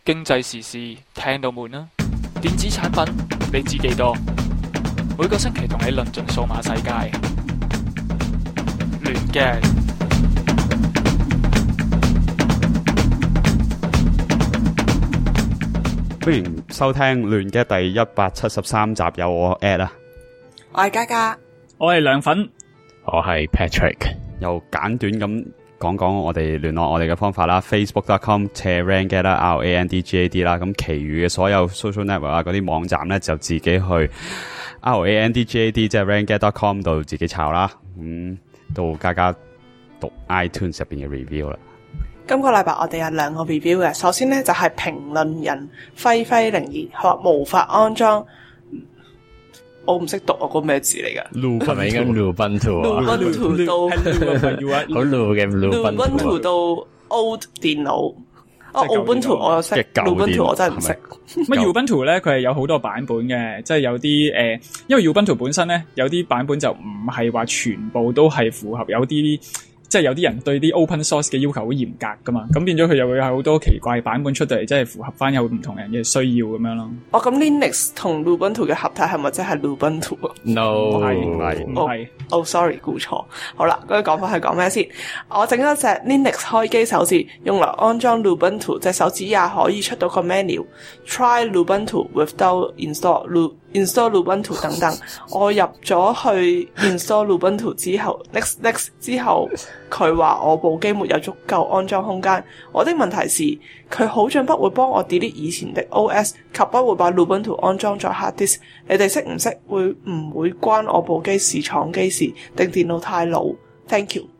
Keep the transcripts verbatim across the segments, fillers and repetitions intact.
經濟時事聽到悶啦，電子產品你知幾多？每個星期同你論盡數碼世界，亂嘅。 歡迎收聽亂嘅第一百七十三集，有我 Ed 啊， 我係嘉嘉， 我係涼粉， 我係 Patrick。 又簡短咁講講我哋聯絡我哋嘅方法啦 ，facebook dot com 斜 randgad 啦 ，R A N D G A D 啦，咁其餘嘅所有 social network 啊嗰啲網站咧就自己去 R A N D G A D 即係 randgad dot com 度自己抄啦。咁、嗯、到嘉嘉讀 iTunes 入邊嘅 review 啦。 今個禮拜我哋有兩個 review 嘅，首先咧就係、是、評論人輝輝零二，佢話無法安裝。我唔識讀我個咩字嚟噶？ 係咪應該 Lubuntu？Lubuntu 到好 Lu 嘅 Lubuntu 到 old 電腦。哦 Ubuntu 我又識 ，Lubuntu 我真係唔識。 乜 Ubuntu 咧？佢係有好多版本嘅，即係有啲誒、呃，因為 Ubuntu 本身咧有啲版本就唔係話全部都係符合，有啲。即係有啲人對啲 open source 嘅要求好嚴格噶嘛，咁變咗佢又會有好多奇怪版本出到嚟，即係符合翻有唔同人嘅需要咁樣咯。 哦，咁 Linux 同 Lubuntu 嘅合體係咪即係 Lubuntu 啊 ？No， 唔係唔係， 唔係。 哦，sorry，估錯。好啦，嗰個講法係講咩先？我整咗隻 Linux 開機手指，用嚟安裝 Lubuntu， 隻手指也可以出到個 menu。Try Lubuntu without install install Lubuntu 等等。我入咗去 install Lubuntu 之後 ，next next 之後。佢話我部機沒有足夠安裝空間，我的問題是佢好像不會幫我 delete 以前的 O S 及不會把 Lubuntu 安裝在 hard disk。你哋識唔識會唔會關我部機是廠機事定電腦太老 ？Thank you。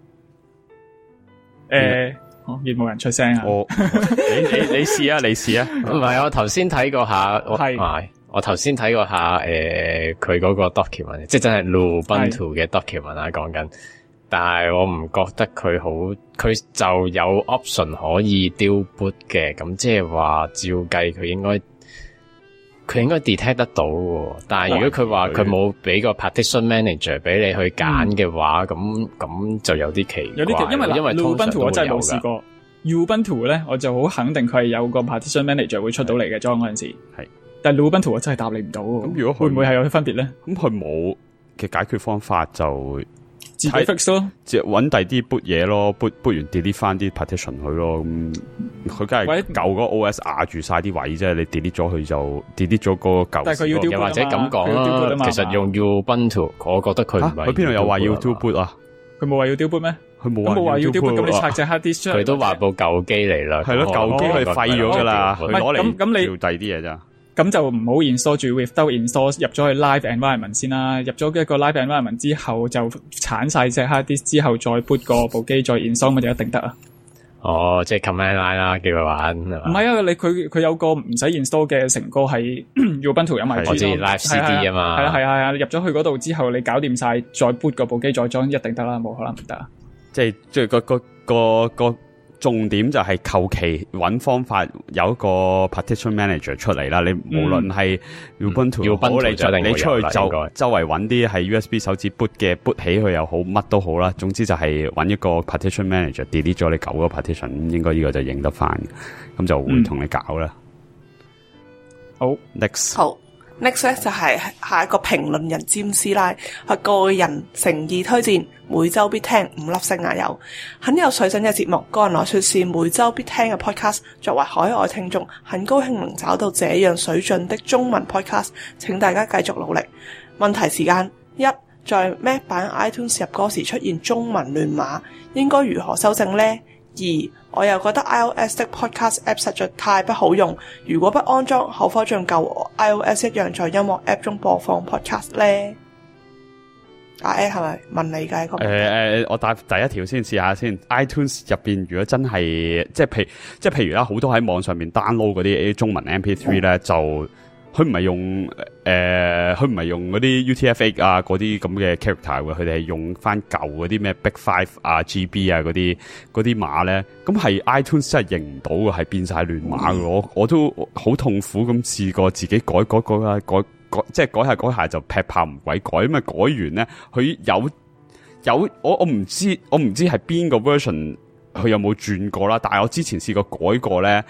誒，哦，亦冇人出聲啊！ 我你你你試啊，你試啊！ 唔係我頭先睇過下，我係我頭先睇過下誒佢嗰個 document， 即係真係 Lubuntu 嘅 document 啊，講緊。但係我唔覺得佢好，佢就有 option 可以丟 boot 嘅，咁即係話照計佢應該佢應該 detect 得到喎。但係如果佢話佢冇俾個 partition manager 俾你去揀嘅話，咁、嗯、咁就有啲奇怪。 有啲奇，因為因為 Ubuntu 我真係冇試過 Ubuntu 咧，我就好肯定佢係有個 partition manager 會出到嚟嘅裝嗰陣時。係，但係 Ubuntu 我真係答你唔到。咁如果會唔會係有啲分別咧？ 咁佢冇嘅解決方法就。 自己 fix 咯， 即係揾第啲 boot 嘢咯 ，boot boot 完 delete 翻啲 partition 佢咯，咁佢梗係舊嗰個 O S 壓住晒啲位啫，你 delete 咗佢就 delete 咗個舊。 但係佢要 do boot 又或者咁講啦，其實用 Ubuntu， 我覺得佢唔係。 佢邊度有話要 do boot 啊？ 佢冇話要 do boot 咩？ 佢冇話要 do boot， 咁你拆隻 hard disk 出嚟。 佢都話部舊機嚟啦。係咯，舊機佢廢咗噶啦，佢攞嚟咁你要第啲嘢咋？ 咁就唔好 install 住 without install 入咗去 live environment 先啦，入咗一個 live environment 之後就鏟晒隻 hard disk 之後再 boot 個部機再 install 咪就一定得啊。 哦，即係 command line 啦，叫佢玩係嘛？ 唔係啊，你佢佢有個唔使 install 嘅成個係 Ubuntu 有埋。 我知 live C D 啊嘛。 係啊係啊係啊，入咗去嗰度之後你搞掂晒，再 boot 個部機再裝一定得啦，冇可能唔得啊。 即係即係個個個個。重點就係求其揾方法有一個 partition manager 出嚟啦，你無論係 Ubuntu 又好，你你出去就周圍揾啲係 U S B 手指 boot 嘅 boot 起佢又好，乜都好啦。總之就係揾一個 partition manager delete 咗你舊個 partition， 應該呢個就認得翻，咁就會同你搞啦、 嗯。好 ，next 好。Next 咧就係下一個評論人詹師奶，佢個人誠意推薦每周必聽五粒星啊有，很有水準嘅節目，個人來說是每周必聽嘅 podcast。作為海外聽眾，很高興能找到這樣水準的中文 podcast， 請大家繼續努力。問題時間一，在 Mac 版 iTunes 入歌時出現中文亂碼，應該如何修正呢？二，我又覺得 iOS 的 podcast app 實在太不好用，如果不安裝，可否像舊 iOS 一樣在音樂 app 中播放 podcast 呢？阿 A 係咪問你嘅一個？誒、 呃、我打第一條先試下先。iTunes 入邊如果真係即係譬即係譬如啦，好多喺網上面 download 嗰啲中文 M P 三 咧、嗯，就佢唔係用誒，佢唔係用嗰啲 U T F eight 啊嗰啲咁嘅 character 嘅，佢哋係用翻舊嗰啲咩 Big Five 啊 G B 啊嗰啲嗰啲碼咧，咁係 iTunes 真係認唔到嘅，係變晒亂碼嘅。我我都好痛苦咁試過自己改改改改改。改即係改下改下就劈炮唔鬼改，因為改完咧佢有有我我唔知我唔知係邊個 version 佢有冇轉過啦，但係我之前試過改過咧，誒、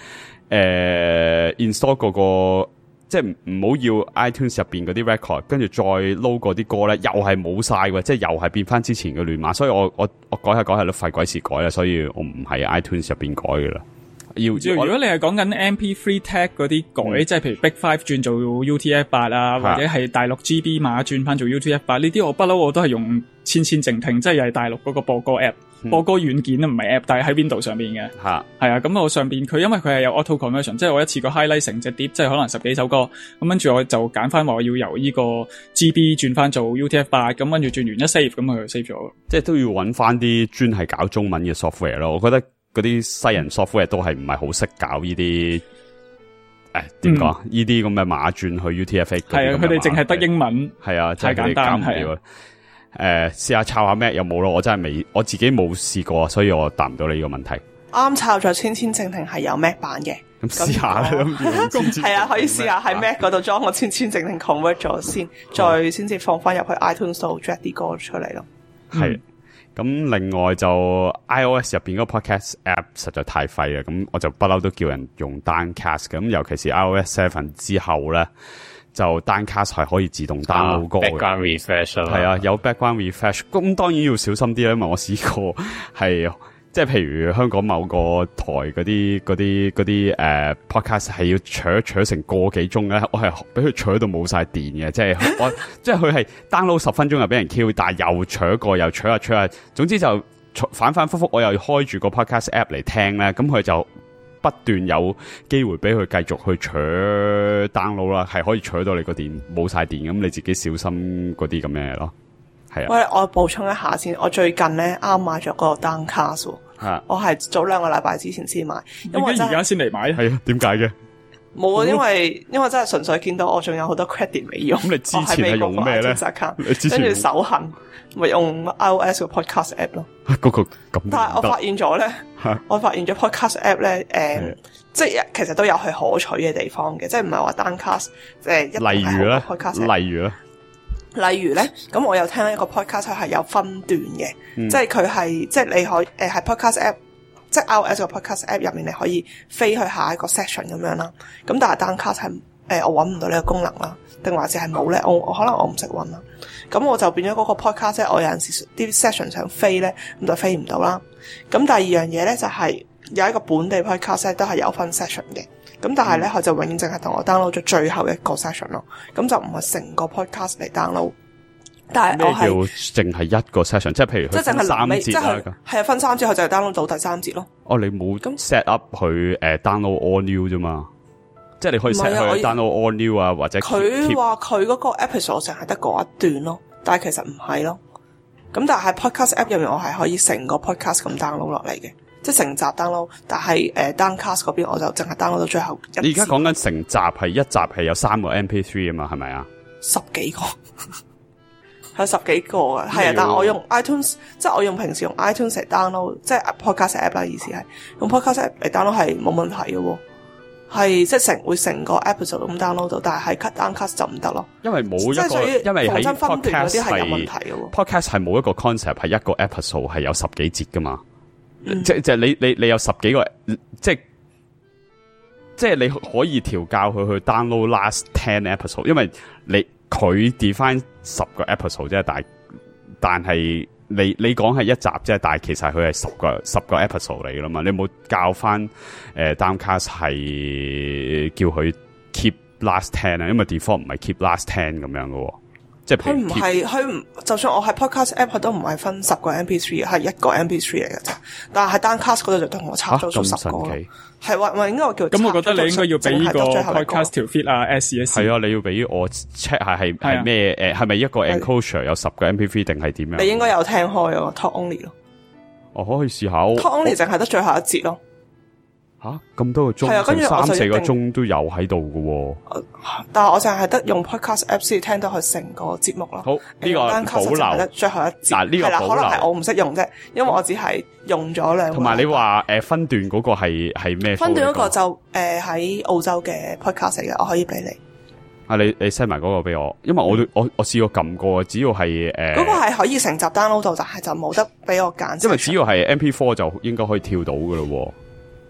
誒 install 嗰個，即係唔好要 iTunes 入邊嗰啲 record， 跟住再 load 嗰啲歌咧，又係冇晒嘅，即係又係變翻之前嘅亂碼，所以我我我改下改下都費鬼事改啦，所以我唔喺 iTunes 入邊改嘅啦。要如果你係講緊 M P three tag 嗰啲改，嗯、即係譬如 Big Five 轉做 U T F 八啊，或者係大陸 G B 碼轉翻做 U T F 八，呢啲我不嬲我都係用千千靜聽，即係又係大陸嗰個播歌 app，、嗯、播歌軟件都唔係 app， 但係喺 Windows 上邊嘅。係係啊，咁我上邊佢因為佢係有 auto conversion， 即係我一次過 highlight 成隻碟，即係可能十幾首歌，咁跟住我就揀翻話我要由呢個 G B 轉翻做 U T F 八，咁跟住轉完一 save， 咁佢就 save 咗。即係都要揾翻啲專係搞中文嘅 software 咯，我覺得。嗰啲西人 software 都係唔係好識搞呢啲，誒點講？呢啲咁嘅碼轉去 U T F eight 係啊，佢哋淨係得英文， 係啊， 太簡單係啊。 誒，試下抄下 Mac 有冇咯？我真係未，我自己冇試過，所以我答唔到你呢個問題。 啱抄咗千千靜聽係有 Mac 版嘅， 咁試下啦。 係啊，可以試下喺 Mac 嗰度裝個千千靜聽 convert 咗先，再先至放翻入去 iTunes 度 drag 啲歌出嚟咯。 係。咁另外就 iOS 入邊嗰個 podcast app 實在太廢啦，咁我就不嬲都叫人用 Downcast 嘅，咁尤其是 iOS seven 之後咧，就 Downcast 係可以自動 download 歌嘅。 background refresh 係啊，有 background refresh， 咁當然要小心啲啦，因為我試過係。即係譬如香港某個台嗰啲嗰啲嗰啲誒 podcast 係要搶搶成個幾鐘咧，我係俾佢搶到冇晒電嘅，即係我即係佢係 download 十分鐘又俾人 Q， 但係又搶過又搶下搶下，總之就反反复复，我又開住個 podcast app 嚟聽咧，咁佢就不斷有機會俾佢繼續去搶 download 啦，係可以搶到你個電冇晒電，咁你自己小心嗰啲咁嘅嘢咯。係啊， 喂，我補充一下先，我最近咧啱買咗個 Downcast， 啊， 我係早兩個禮拜之前先買，因為而家先嚟買， 係啊，點解嘅？ 冇啊，因為因為真係純粹見到我仲有好多 credit 未用。 咁你之前係用咩咧？ 跟住手痕，咪用 iOS 個 podcast app 咯。 嗰個咁， 但係我發現咗咧，我發現咗 podcast app 咧，誒，即係其實都有佢可取嘅地方嘅，即係唔係話 Downcast，即係一定係好多 podcast app。 例如咧。 例如咧，咁我有聽一個 podcast 係有分段嘅，嗯、即係佢係即係你可以誒喺、呃、podcast app， 即係 iOS 個 podcast app 入面你可以飛去下一個 section 咁樣啦。咁但係 Downcast 係誒我揾唔到呢個功能啦，定還是係冇咧？我我可能我唔識揾啦。咁我就變咗嗰個 podcast 即係我有陣時啲 section 想飛咧，咁就飛唔到啦。咁第二樣嘢咧就係、是、有一個本地 podcast 都係有分 section 嘅。咁但係咧，佢、嗯、就永遠淨係同我 download 咗最後一個 session 咯，咁就唔係成個 podcast 嚟 download。但係我係淨係一個 session， 即係譬如佢分三節啦， 係啊，分三節佢就係 download 到第三節咯。 哦，你冇 set up 佢誒 download all new 啫嘛？即係你可以 set 佢 download all new 啊，或者佢話佢嗰個 episode 淨係得嗰一段咯，但係其實唔係咯。咁但係喺 podcast app 入面，我係可以成個 podcast 咁 download 落嚟嘅。即係成集 download，但係誒、呃、Downcast 嗰邊我就淨係 download 到最後一。 你而家講緊成集係一集係有三個 M P three 啊嘛，係咪啊？ 十幾個，係十幾個嘅，係啊！但係我用 iTunes， 即係我用平時用 iTunes 嚟 download，即係 podcast app 啦，意思係用 podcast app 嚟 download 係冇問題嘅喎，係即係成會成個 episode 咁 download 到，但係喺 cut Downcast 就唔得咯。因為冇一個，因為喺 podcast 係 podcast 係冇一個 concept 係一個 episode 係有十幾節噶嘛。嗯、即即係你你你有十幾個，即係即係你可以調教佢去 download last ten episode， 因為你佢 define 十個 episode 啫，但係但係你你講係一集啫，但係其實佢係十個十個 episode 嚟噶啦嘛，你冇教翻誒 Downcast 係叫佢 keep last ten 啊，因為 default 唔係 keep last ten 咁樣噶。 佢唔係，佢唔，就算我係 podcast app，佢都唔係分十個 M P three， 係一個 M P three 嚟嘅啫。但係喺 Downcast 嗰度就同我插咗咗十個，係話話應該我叫。 咁我覺得你應該要俾呢個 podcast 條 feed 啊 S 一 S。 係啊，你要俾我 check 下係係咩誒？係咪一個 enclosure 有十個 M P three 定係點樣？ 你應該有聽開啊 Talk Only 咯。 我可以試下。 Talk Only 淨係得最後一節咯。 吓咁多個鐘，係啊，跟住三四個鐘都有喺度嘅。 但係我淨係得用 podcast app 先聽到佢成個節目咯。 好，呢個保留最後一節。 嗱，呢個保留可能係我唔識用啫，因為我只係用咗兩個。 同埋你話誒分段嗰個係係咩？ 分段嗰個就誒喺澳洲嘅 podcast 嚟嘅，我可以俾你。 啊，你你 send 埋嗰個俾我，因為我都我我試過撳過，只要係誒嗰個係可以成集 download 到，但係就冇得俾我揀。 因為只要係 M P four 就應該可以跳到噶咯。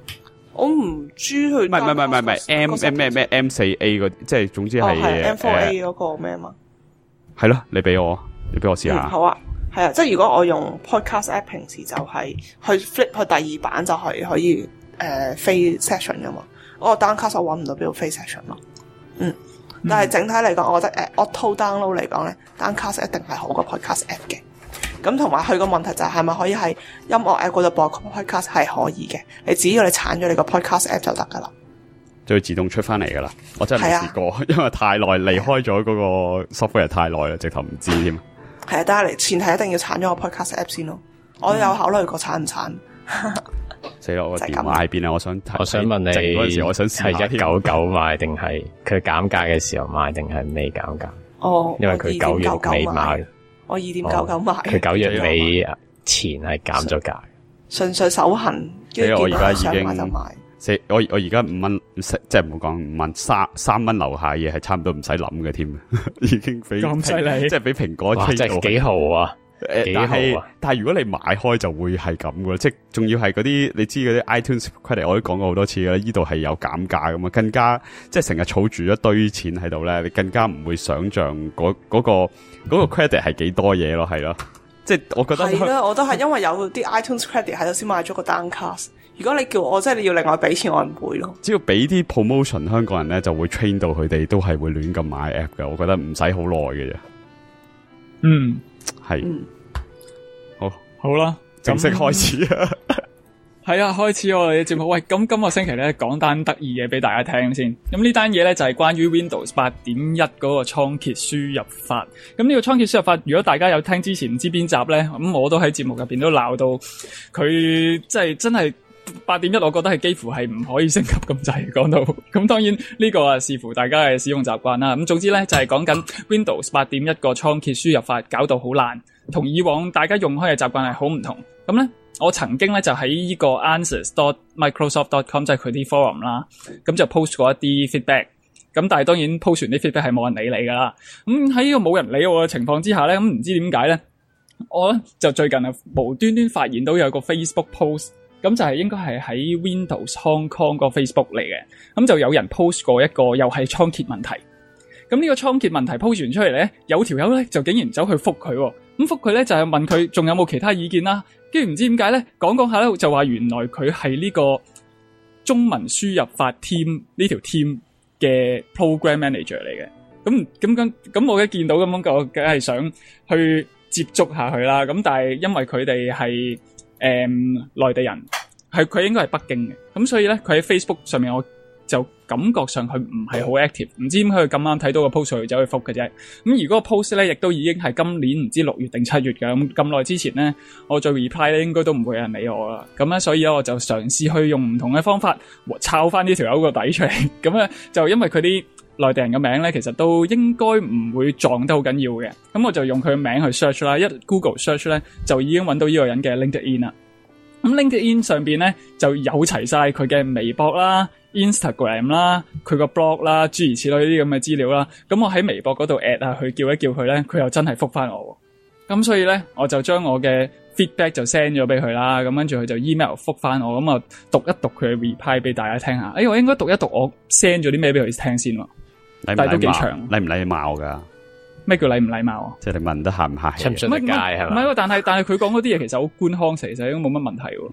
我唔知佢。 唔係唔係唔係唔係 M M 咩咩 M 四 A 嗰，即係總之係 M 四 A 嗰個咩嘛？ 係咯，你俾我，你俾我試下。 嗯、好啊，係啊，即係如果我用 podcast app， 平時就係去 flip 去第二版就係可以誒飛 session 噶嘛。我個 downcast 我搵唔到邊度飛 session 咯。嗯，但係整體嚟講，我覺得誒、呃、auto download 嚟講咧 ，downcast 一定係好過 podcast app 嘅。咁同埋佢個問題就係係咪可以喺音樂 app 嗰度播 podcast 係可以嘅？你只要你鏟咗你個 podcast app 就得噶啦， 就會自動出翻嚟噶啦。我真係未試過，因為太耐離開咗嗰個 software 太耐啦，直頭唔知添。係啊， 但係前提一定要鏟咗個 podcast app 先咯。我有考慮過鏟唔鏟。 死啦！我個電話喺邊啊？我想我想問你嗰陣時，我想係一九九買定係佢減價嘅時候買定係未減價？ 哦， 因為佢九月尾買。 我二點九九買， 佢九月尾前係減咗價， 純粹手痕。 所以我而家已經買就買。 四我我而家五蚊，即係唔好講五蚊，三三蚊樓下嘢係差唔多唔使諗嘅添，已經俾咁犀利， 即係俾蘋果吹到。 即係幾豪啊！幾豪啊！ 但係如果你買開就會係咁嘅，即係仲要係嗰啲你知嗰啲 iTunes credit，我都講過好多次嘅，呢度係有減價咁啊，更加即係成日儲住一堆錢喺度咧，你更加唔會想象嗰嗰個嗰個 credit 係幾多嘢咯，係咯，即係我覺得係啦，我都係因為有啲 iTunes credit 喺度先買咗個 downcast。如果你叫我即係你要另外俾錢，我唔會咯。只要俾啲 promotion， 香港人咧就會 train 到佢哋都係會亂咁買 app 嘅，我覺得唔使好耐嘅啫。 嗯， 係， 嗯， 好，好啦， 正式開始啊！ 係啊，開始我哋嘅節目。喂，咁今個星期咧講單得意嘢俾大家聽先。咁呢單嘢咧就係關於 Windows 八點一嗰個倉頡輸入法。咁呢個倉頡輸入法，如果大家有聽之前唔知邊集咧，咁我都喺節目入邊都鬧到佢，即係真係八點一，我覺得係幾乎係唔可以升級咁滯。講到咁，當然呢個啊視乎大家嘅使用習慣啦。咁總之咧就係講緊 Windows 八點一個倉頡輸入法搞到好爛，同以往大家用開嘅習慣係好唔同。咁咧。我曾經咧就喺呢個 answers dot microsoft dot com 即係佢啲 forum 啦，咁就 post 過一啲 feedback，咁但係當然 post 完啲 feedback 係冇人理你噶啦。咁喺呢個冇人理我嘅情況之下咧，咁唔知點解咧，我咧就最近啊無端端發現到有個 Facebook post，咁就係應該係喺 Windows Hong Kong 個 Facebook 嚟嘅，咁就有人 post 過一個又係倉頡問題。咁呢個倉頡問題 post 完出嚟咧，有條友咧就竟然走去覆佢，咁覆佢咧就係問佢仲有冇其他意見啦。跟住唔知點解咧，講講下咧就話原來佢係呢個中文輸入法 team 呢條 team 嘅 program manager 嚟嘅。咁咁咁咁我一見到咁樣，我梗係想去接觸下佢啦。咁但係因為佢哋係誒內地人，係佢應該係北京嘅，咁所以咧佢喺 Facebook 上面我就感覺上佢唔係好 active，唔知點解佢咁啱睇到個 post 佢走去覆嘅啫。咁而嗰個 post 咧，亦都已經係今年唔知六月定七月嘅。咁咁耐之前咧，我做 reply 咧，應該都唔會有人理我啦。咁咧，所以咧我就嘗試去用唔同嘅方法抄翻呢條友個底出嚟。咁咧就因為佢啲內地人嘅名咧，其實都應該唔會撞得好緊要嘅。咁我就用佢嘅名去 search 啦，一 Google search 咧就已經揾到呢個人嘅 LinkedIn 啦。咁 LinkedIn 上邊咧就有齊晒佢嘅微博啦、Instagram 啦、佢個 blog 啦，諸如此類呢啲咁嘅資料啦。咁我喺微博嗰度 at 啊，去叫一叫佢咧，佢又真係覆翻我。咁所以咧，我就將我嘅 feedback 就 send 咗俾佢啦。咁跟住佢就 email 覆翻我，咁啊讀一讀佢嘅 reply 俾大家聽下。哎，我應該讀一讀我 send 咗啲咩俾佢聽先喎。但係都幾長， 禮唔禮貌噶？ 咩叫禮唔禮貌啊？ 即係你問得客唔客氣？ 出唔出得街係嘛？ 唔係，但係但係佢講嗰啲嘢其實好官腔，其實應該冇乜問題喎。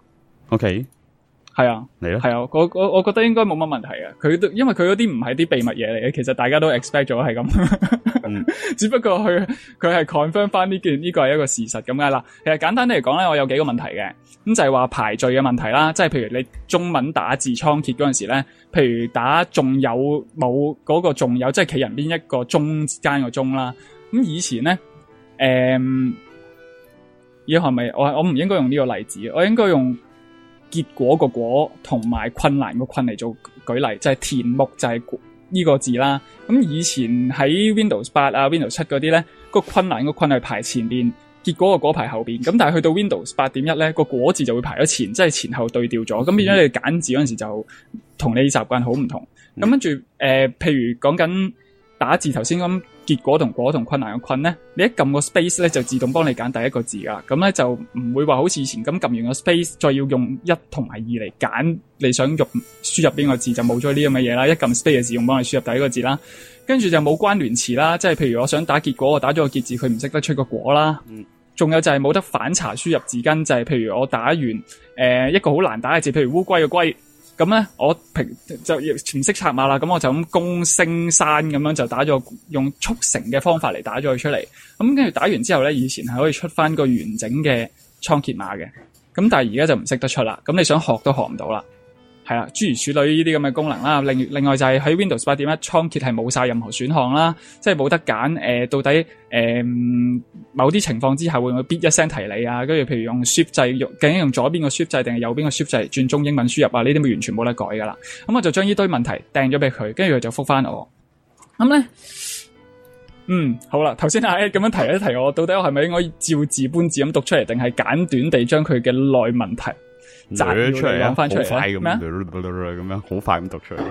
OK。 係啊， 嚟咯， 係啊，我我我覺得應該冇乜問題嘅。佢都因為佢嗰啲唔係啲秘密嘢嚟嘅，其實大家都 expect 咗係咁。嗯、只不過佢佢係 confirm 翻呢件呢個係一個事實咁解啦。其實簡單啲嚟講咧，我有幾個問題嘅，咁就係話排序嘅問題啦。即係譬如你中文打字倉頡嗰陣時咧，譬如打仲有冇嗰個仲有，即係企人邊一個中間個中啦。咁以前咧，誒、嗯，以後係咪我我唔應該用呢個例子，我應該用。結果個果同埋困難個困嚟做舉例，就係、是、田目就係呢個字啦。咁以前喺 Windows 八啊 Windows 七嗰啲咧，個困難個困係排前邊，結果個果排後邊。咁但係去到 Windows 八點一咧，個果字就會排咗前，即係前後對調咗。咁變咗你揀字嗰陣時就同你習慣好唔同。咁跟住誒，譬如講緊打字頭先咁結果同果同困難嘅困咧，你一撳個 space 咧就自動幫你揀第一個字噶，咁咧就唔會話好似以前咁撳完個 space 再要用一同埋二嚟揀你想用輸入邊個字，就冇咗呢咁嘅嘢啦。一撳 space 就自動幫你輸入第一個字啦，跟住就冇關聯詞啦，即係譬如我想打結果，我打咗個結字，佢唔識得出個果啦。嗯，仲有就係冇得反查輸入字根，就係、是、譬如我打完誒、呃、一個好難打嘅字，譬如烏龜嘅龜。咁咧，我平就唔識拆碼啦，咁我就咁公升山咁樣就打咗用速成嘅方法嚟打咗佢出嚟。咁跟住打完之後咧，以前係可以出翻個完整嘅倉頡碼嘅，咁但係而家就唔識得出啦。咁你想學都學唔到啦。係啦，諸如此類呢啲咁嘅功能啦。另另外就係喺 Windows 八點一倉頡係冇晒任何選項啦，即係冇得揀誒、呃，到底誒、呃、某啲情況之下會唔會嗶一聲提你啊？跟住譬如用 Shift 掣，用究竟用左邊個 Shift 掣定係右邊個 Shift 掣轉中英文輸入啊？呢啲咪完全冇得改噶啦。咁我就將呢堆問題掟咗俾佢，跟住佢就覆翻我。咁咧，嗯，好啦，頭先阿 Ed 咁樣提一提我，到底我係咪應該照字搬字咁讀出嚟，定係簡短地將佢嘅內問題摘出嚟講翻出嚟？好快咁咁樣，好快咁讀出嚟。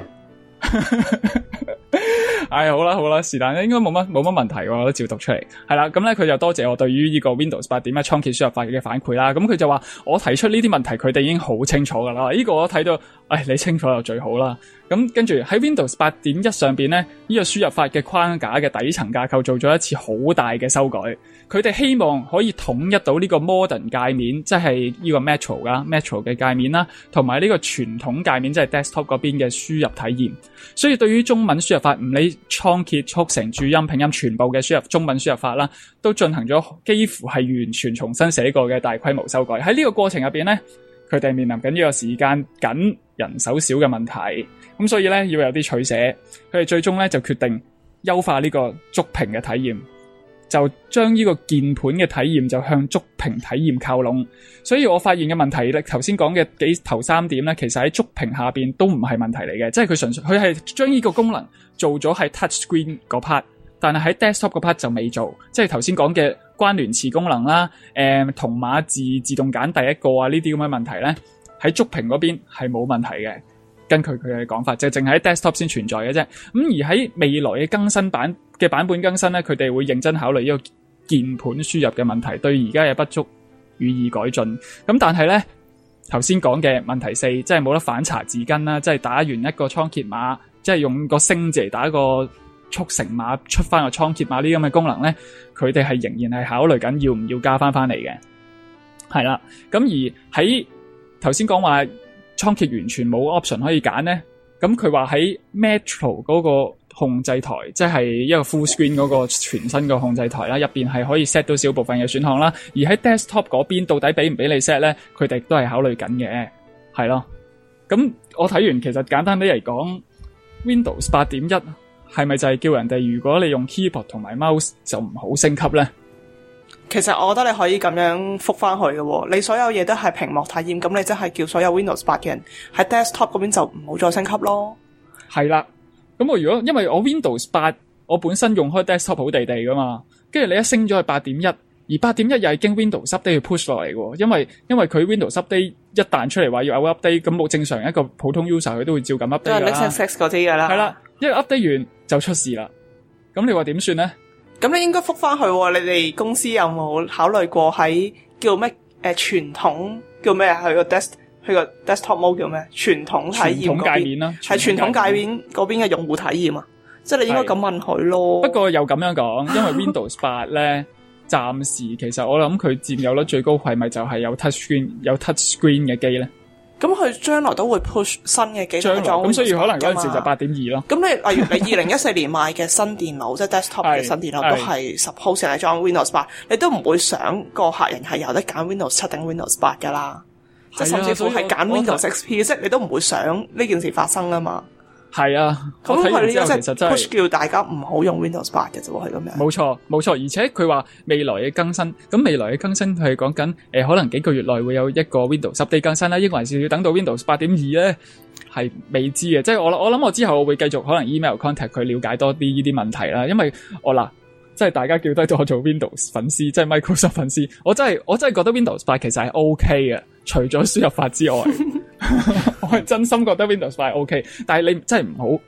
唉，好啦好啦，是但應該冇乜冇乜問題喎，我都照讀出嚟。係啦，咁咧佢就多謝我對於呢個 Windows 八點一倉頡輸入法嘅反饋啦。咁佢就話我提出呢啲問題，佢哋已經好清楚噶啦。呢、這個我睇到，唉，你清楚就最好啦。咁跟住喺 Windows 八點一上邊咧，呢、這個輸入法嘅框架嘅底層架構做咗一次好大嘅修改。佢哋希望可以統一到呢個 modern 界面，即係呢個 Metro 啦 ，Metro 嘅界面啦，同埋呢個傳統界面，即係 desktop 嗰邊嘅輸入體驗。所以對於中文輸入法，唔理倉頡、速成、注音、拼音，全部嘅輸入中文輸入法啦，都進行咗幾乎係完全重新寫過嘅大規模修改。喺呢個過程入邊咧，佢哋面臨緊呢個時間緊、人手少嘅問題。咁所以咧要有啲取捨，佢哋最終咧就決定優化呢個觸屏嘅體驗。就將呢個鍵盤嘅體驗就向觸屏體驗靠攏，所以我發現嘅問題咧，頭先講嘅幾頭三點咧，其實喺觸屏下邊都唔係問題嚟嘅，即係佢純粹佢係將呢個功能做咗喺 touch screen 嗰 part， 但係喺 desktop 嗰 part 就未做，即係頭先講嘅關聯詞功能啦，誒、呃、同碼字自動揀第一個啊呢啲咁嘅問題咧，喺觸屏嗰邊係冇問題嘅。根據佢嘅講法，就淨係喺 desktop 先存在嘅啫。咁而喺未來嘅更新版嘅版本更新咧，佢哋會認真考慮呢個鍵盤輸入嘅問題，對而家嘅不足予以改進。咁但係咧，頭先講嘅問題四，即係冇得反查字根啦，即係打完一個倉頡碼，即係用個升字嚟打個速成碼出翻個倉頡碼呢啲咁嘅功能咧，佢哋係仍然係考慮緊要唔要加翻翻嚟嘅。係啦，咁而喺頭先講話倉頡完全冇 option 可以揀咧，咁佢話喺 Metro 嗰個控制台，即係一個 full screen 嗰個全新嘅控制台啦，入邊係可以 set 到少部分嘅選項啦。而喺 desktop 嗰邊到底俾唔俾你 set 咧，佢哋都係考慮緊嘅，係咯。咁我睇完，其實簡單啲嚟講 ，Windows 八點一係咪就係叫人哋如果你用 keyboard 同埋 mouse 就唔好升級咧？ 其實我覺得你可以咁樣覆翻去嘅，你所有嘢都係屏幕體驗，咁你真係叫所有 Windows 八嘅人喺 desktop 嗰邊就唔好再升級咯。係啦， 咁我如果因為我 Windows 八我本身用開 desktop 好地地噶嘛，跟住你一升咗去八點一，而八點一又係經 Windows update 去 push 落嚟嘅，因為因為佢 Windows update 一彈出嚟話要有 update， 咁冇正常一個普通 user 佢都會照咁 update 噶啦。 X X X 嗰啲噶啦。係啦， 一 update 完就出事啦。咁你話點算咧？ 咁你應該覆翻去，你哋公司有冇考慮過喺叫咩誒傳統叫咩啊？佢個 desk 佢個 desktop mode 叫咩？傳統體驗界面啦， 係傳統界面嗰邊嘅用戶體驗啊！即係你應該咁問佢咯。 不過又咁樣講，因為 Windows 八咧，暫時其實我諗佢佔有率最高係咪就係有 touch screen 有 touch screen 嘅機咧？ 咁佢將來都會 push 新嘅機裝咁，所以可能嗰陣時就八點二咯。 咁你例如你二零一四年買嘅新電腦，即係 desktop 嘅新電腦，都係 suppose 係裝 Windows 八，你都唔會想個客人係有得揀 Windows 七定 Windows 八噶啦，即係甚至乎係揀 Windows X P， 即係你都唔會想呢件事發生啊嘛。係啊，咁佢呢個即係 push 叫大家唔好用 Windows 八嘅啫喎，係咁樣。冇錯，冇錯，而且佢話未來嘅更新，咁未來嘅更新係講緊誒，可能幾個月內會有一個 Windows update 更新啦，抑或係要等到 Windows 八點二咧，係未知嘅。即係我我諗我之後我會繼續可能 email contact 佢了解多啲呢啲問題啦，因為我嗱，即係大家叫低我做 Windows 粉絲，即係 Microsoft 粉絲，我真係我真係覺得 Windows 八其實係 OK 嘅，除咗輸入法之外，我係真心覺得 Windows 八係 OK，但係你真係唔好。唔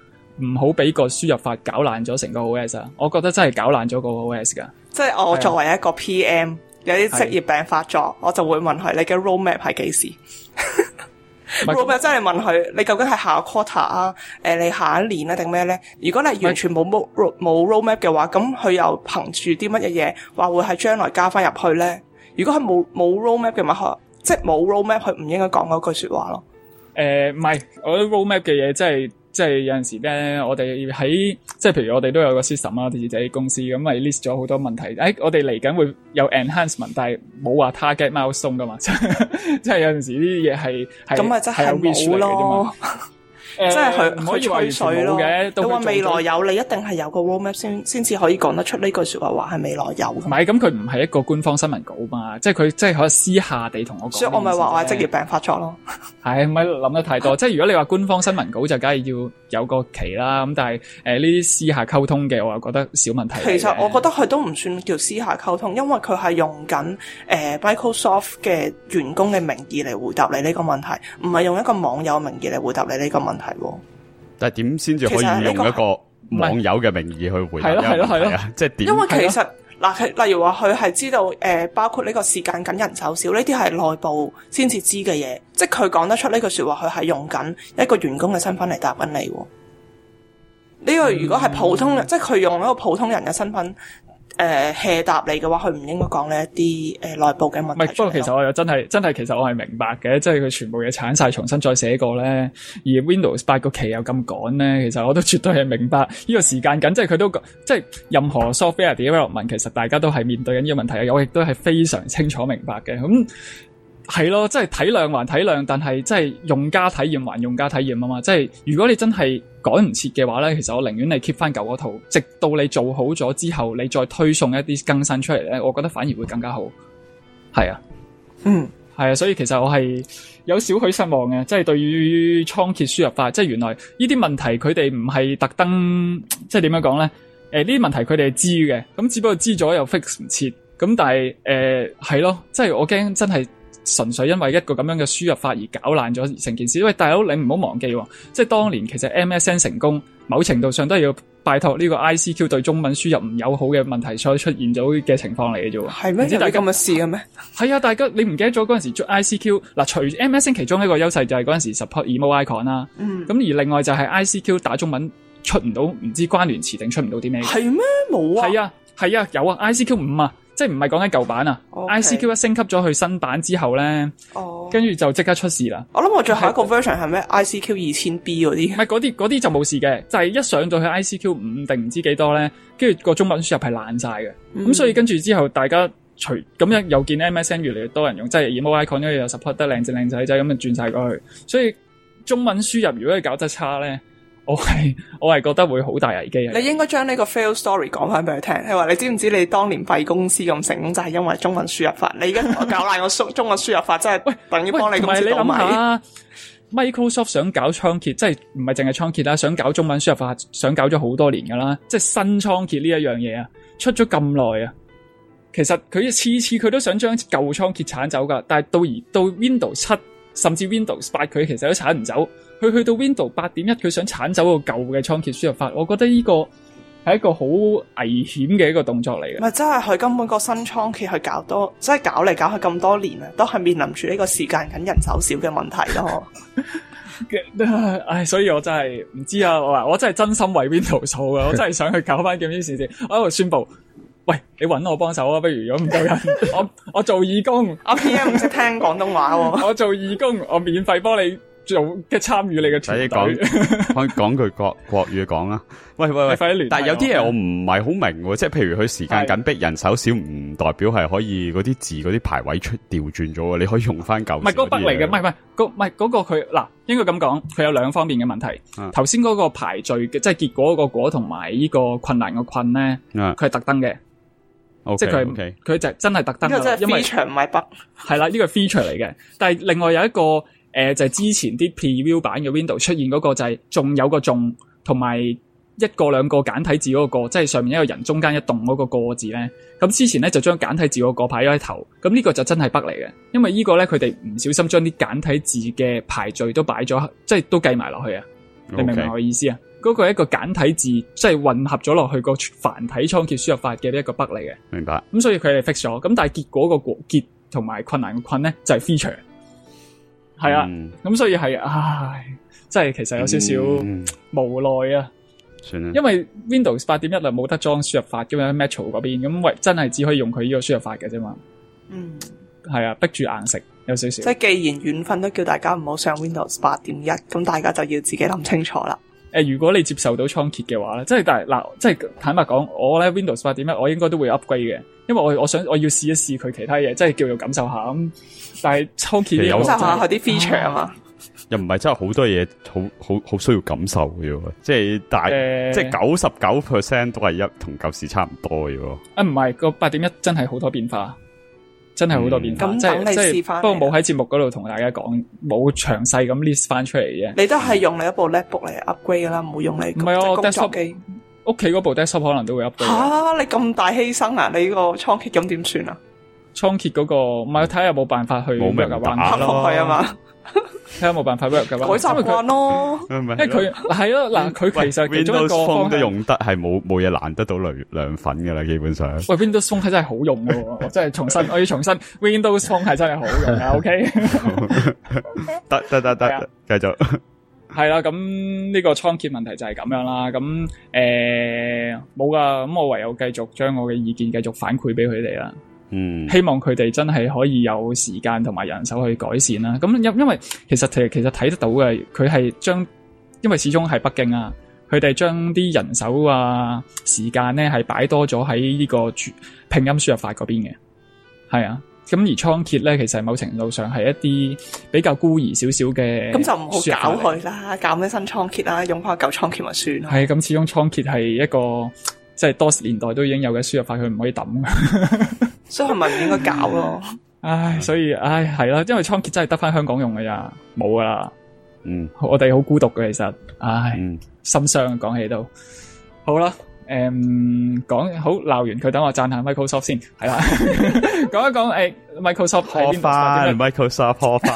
唔好俾個輸入法搞爛咗成個 O S 啊！我覺得真係搞爛咗個 O S 噶。 即係我作為一個 P M，有啲職業病發作，我就會問佢：你嘅 roadmap 係幾時？roadmap 真係問佢，你究竟係下個 quarter 啊？誒，你下一年啊定咩咧？如果你完全冇冇冇 roadmap 嘅話，咁佢又憑住啲乜嘢嘢話會喺將來加翻入去咧？如果佢冇冇 roadmap 嘅話，即係冇 roadmap，佢唔應該講嗰句說話咯。 誒，唔係，我覺得 roadmap 嘅嘢真係。即係有陣時咧，我哋喺即係譬如我哋都有個 system 啦，自己公司咁咪 list 咗好多問題。誒、哎，我哋嚟緊會有 enhancement， 但係冇話 target milestone 噶嘛，即係有陣時呢啲嘢係係咁咪真係冇咯。 誒， 即係佢唔可以話吹水咯。 你話未來有，你一定係有個 roadmap 先先至可以講得出呢句說話，話係未來有。唔係，咁佢唔係一個官方新聞稿嘛，即係佢即係可以私下地同我講。 所以我咪話我係職業病發作咯。 係咪諗得太多？即係如果你話官方新聞稿就梗係要有個期啦。咁但係誒呢啲私下溝通嘅，我又覺得小問題。 其實我覺得佢都唔算叫私下溝通，因為佢係用緊誒、呃、Microsoft 嘅員工嘅名義嚟回答你呢個問題，唔係用一個網友名義嚟回答你呢個問題。 但係點先至可以用一個網友嘅名義去回答呢個問題啊？即係點？ 因為其實嗱，例如話佢係知道誒、呃，包括呢個時間緊人手少，呢啲係內部先至知嘅嘢，即係佢講得出呢句說話，佢係用緊一個員工嘅身份嚟答緊你。呢、這個如果係普通人，嗯、即係佢用一個普通人嘅身份。誒 hea 答你嘅話，佢唔應該講呢一啲誒內部嘅問題。唔係，不過其實我又真係真係，其實我係明白嘅，即係佢全部嘢鏟晒，重新再寫過咧。而 Windows 八個期又咁趕咧，其實我都絕對係明白呢個時間緊，即係佢都即係任何 software development，其實大家都係面對緊呢個問題，我亦都係非常清楚明白嘅。咁係咯，即係體諒還體諒，但係即係用家體驗還用家體驗啊嘛。即係如果你真係趕唔切嘅話咧，其實我寧願你 keep 翻舊嗰套，直到你做好咗之後，你再推送一啲更新出嚟咧，我覺得反而會更加好。係啊，嗯，係啊，所以其實我係有少許失望嘅，即係對於倉頡輸入法，即係原來呢啲問題佢哋唔係特登，即係點樣講咧？誒、呃，呢啲問題佢哋係知嘅，咁只不過知咗又 fix 唔切，咁但係誒係咯，即係我驚真係。純粹因為一個咁樣嘅輸入法而搞爛咗成件事。喂，大佬你唔好忘記喎，即係當年其實 M S N 成功，某程度上都係要拜託呢個 I C Q 對中文輸入唔友好嘅問題所出現咗嘅情況嚟嘅啫喎。係咩？唔知大家咁嘅事嘅咩？係啊，大家你唔記得咗嗰陣時 I C Q 嗱，除 M S N 其中一個優勢就係嗰陣時 support emo icon 啦。嗯。咁而另外就係 I C Q 打中文出唔到，唔知關聯詞定出唔到啲咩？係咩？冇啊。係啊，係啊，有啊 ，I C Q 五啊。即係唔係講緊舊版啊 okay. I C Q 一升級咗去新版之後咧，跟住、oh. 就即刻出事啦。我諗我最後一個 version 係咩 I C Q 二千 B 嗰啲，唔係嗰啲嗰啲就冇事嘅，就係、是、一上到去 I C Q 五定唔知幾多咧，跟住個中文輸入係爛晒嘅。咁、嗯、所以跟住之後大家除咁樣又見 M S N 越嚟越多人用，即係 emo icon 咧又 support 得靚正靚仔仔咁就轉晒過去。所以中文輸入如果你搞得差咧，我係我係覺得會好大危機啊！你應該將呢個 fail story 講翻俾佢聽，係話你知唔知你當年閉公司咁成功就係因為中文輸入法？你而家我搞爛個中文輸入法，真係喂等於幫你公司倒米。你諗下 Microsoft 想搞倉頡，即係唔係淨係倉頡啦，想搞中文輸入法，想搞咗好多年噶啦，即係新倉頡呢一樣嘢啊，出咗咁耐啊，其實佢次次佢都想將舊倉頡鏟走噶，但係到而到 Windows 七甚至 Windows 八，佢其實都鏟唔走。佢去到 Windows 八點一，佢想鏟走個舊嘅倉頡輸入法，我覺得呢個係一個好危險嘅一個動作嚟嘅。唔係，真係佢根本個新倉頡去搞多，即係搞嚟搞去咁多年啊，都係面臨住呢個時間緊人手少嘅問題咯。唉，所以我真係唔知啊，我話我真係真心為 Windows 數嘅，我真係想去搞翻件呢件事先。我喺度宣布，喂，你搵我幫手啊，不如如果唔夠人，我我做義工，我 P M 唔識聽廣東話喎，我做義工，我免費幫你。做嘅參與你嘅團隊，可以講句國國語講啦。喂喂喂，但係有啲嘢我唔係好明喎，即係譬如佢時間緊逼人手少，唔代表係可以嗰啲字嗰啲排位出調轉咗，你可以用翻舊。唔係嗰個筆嚟嘅，唔係唔係嗰唔係嗰個佢嗱，應該咁講，佢有兩方面嘅問題。頭先嗰個排序嘅，即係結果嗰個果同埋呢個困難嘅困咧，佢係特登嘅。即係佢佢就真係特登，因為 feature 唔係 bug。係啦，呢個 feature 嚟嘅，但係另外有一個。誒、呃，就係、是、之前啲 preview 版嘅 Windows 出現嗰個就係仲有個仲，同埋一個兩個簡體字嗰個個，即係上面一個人中間一棟嗰個個字咧。咁之前咧就將簡體字嗰個排咗喺頭，咁呢個就真係 bug 嚟嘅，因為個呢個咧佢哋唔小心將啲簡體字嘅排序都擺咗，即係都計埋落去啊！你明唔明我嘅意思啊？ 嗰個係一個簡體字，即係混合咗落去個繁體倉頡輸入法嘅一個 bug 嚟嘅。 明白。 咁所以佢哋 fix 咗，咁但係結果個結同埋困難嘅困咧就係 feature。係啊，咁、嗯、所以係唉，即係其實有少少無奈啊。 算啦， 因為 Windows 八點一就冇得裝輸入法咁樣 Metro 嗰邊，咁喂真係只可以用佢呢個輸入法嘅啫嘛。嗯，係啊，逼住硬食有少少。 即係既然緣分都叫大家唔好上 Windows 八點一，咁大家就要自己諗清楚啦。 誒、呃，如果你接受到倉頡嘅話咧，即係但係嗱，即係坦白講，我咧 Windows 八點一我應該都會 upgrade 嘅，因為我我想我要試一試佢其他嘢，即係叫做感受下咁。但係倉頡感受下佢啲 feature 啊嘛。 又唔係真係好多嘢，好好好需要感受嘅喎，即係大，呃、即係九十九 percent 都係一同舊時差唔多嘅喎。啊， 唔係個八點一真係好多變化，真係好多變化。咁、嗯、等你試翻。不過冇喺節目嗰度同大家講，冇詳細咁 list 翻出嚟嘅。 你都係用你一部 MacBook 嚟 upgrade 噶啦，唔會用你唔係我 desktop 機。 屋企嗰部 desktop 可能都會 upgrade。吓、 啊，你咁大犧牲啊！你個倉頡咁點算啊？ 倉頡嗰個唔係睇下有冇辦法去冇咩打咯， 係啊嘛。 睇下有冇辦法 work 嘅話， 改習慣咯。 因為佢係咯，嗱，佢其實其中一個 Windows Phone 都用得係冇冇嘢難得到涼涼粉噶啦，基本上。喂 ，Windows Phone 係真係好用嘅，我真係重新，我要重新 Windows Phone 係真係好用嘅。OK， 得得得得，繼續。 係啦，咁呢個倉頡問題就係咁樣啦。咁誒冇噶，咁我唯有繼續將我嘅意見繼續反饋俾佢哋啦。嗯，希望佢哋真係可以有時間同埋人手去改善啦。咁因因為其實其實其實睇得到嘅，佢係將因為始終係北京啊，佢哋將啲人手啊時間咧係擺多咗喺呢個拼音輸入法嗰邊嘅，係啊。咁而倉頡咧，其實某程度上係一啲比較孤兒少少嘅， 咁就唔好搞佢啦，搞咩新倉頡啦，用翻舊倉頡咪算咯。 係咁，始終倉頡係一個即係 DOS 年代都已經有嘅輸入法，佢唔可以抌。 所以係咪唔應該搞咯？ 唉，所以唉係啦，因為倉頡真係得翻香港用㗎咋，冇噶啦。嗯，我哋好孤獨嘅其實，唉，嗯、心傷講起都好啦。誒、嗯，講好鬧完佢，等我讚下 Microsoft 先，係啦，講一講誒、欸、，Microsoft 破翻 ，Microsoft 破翻，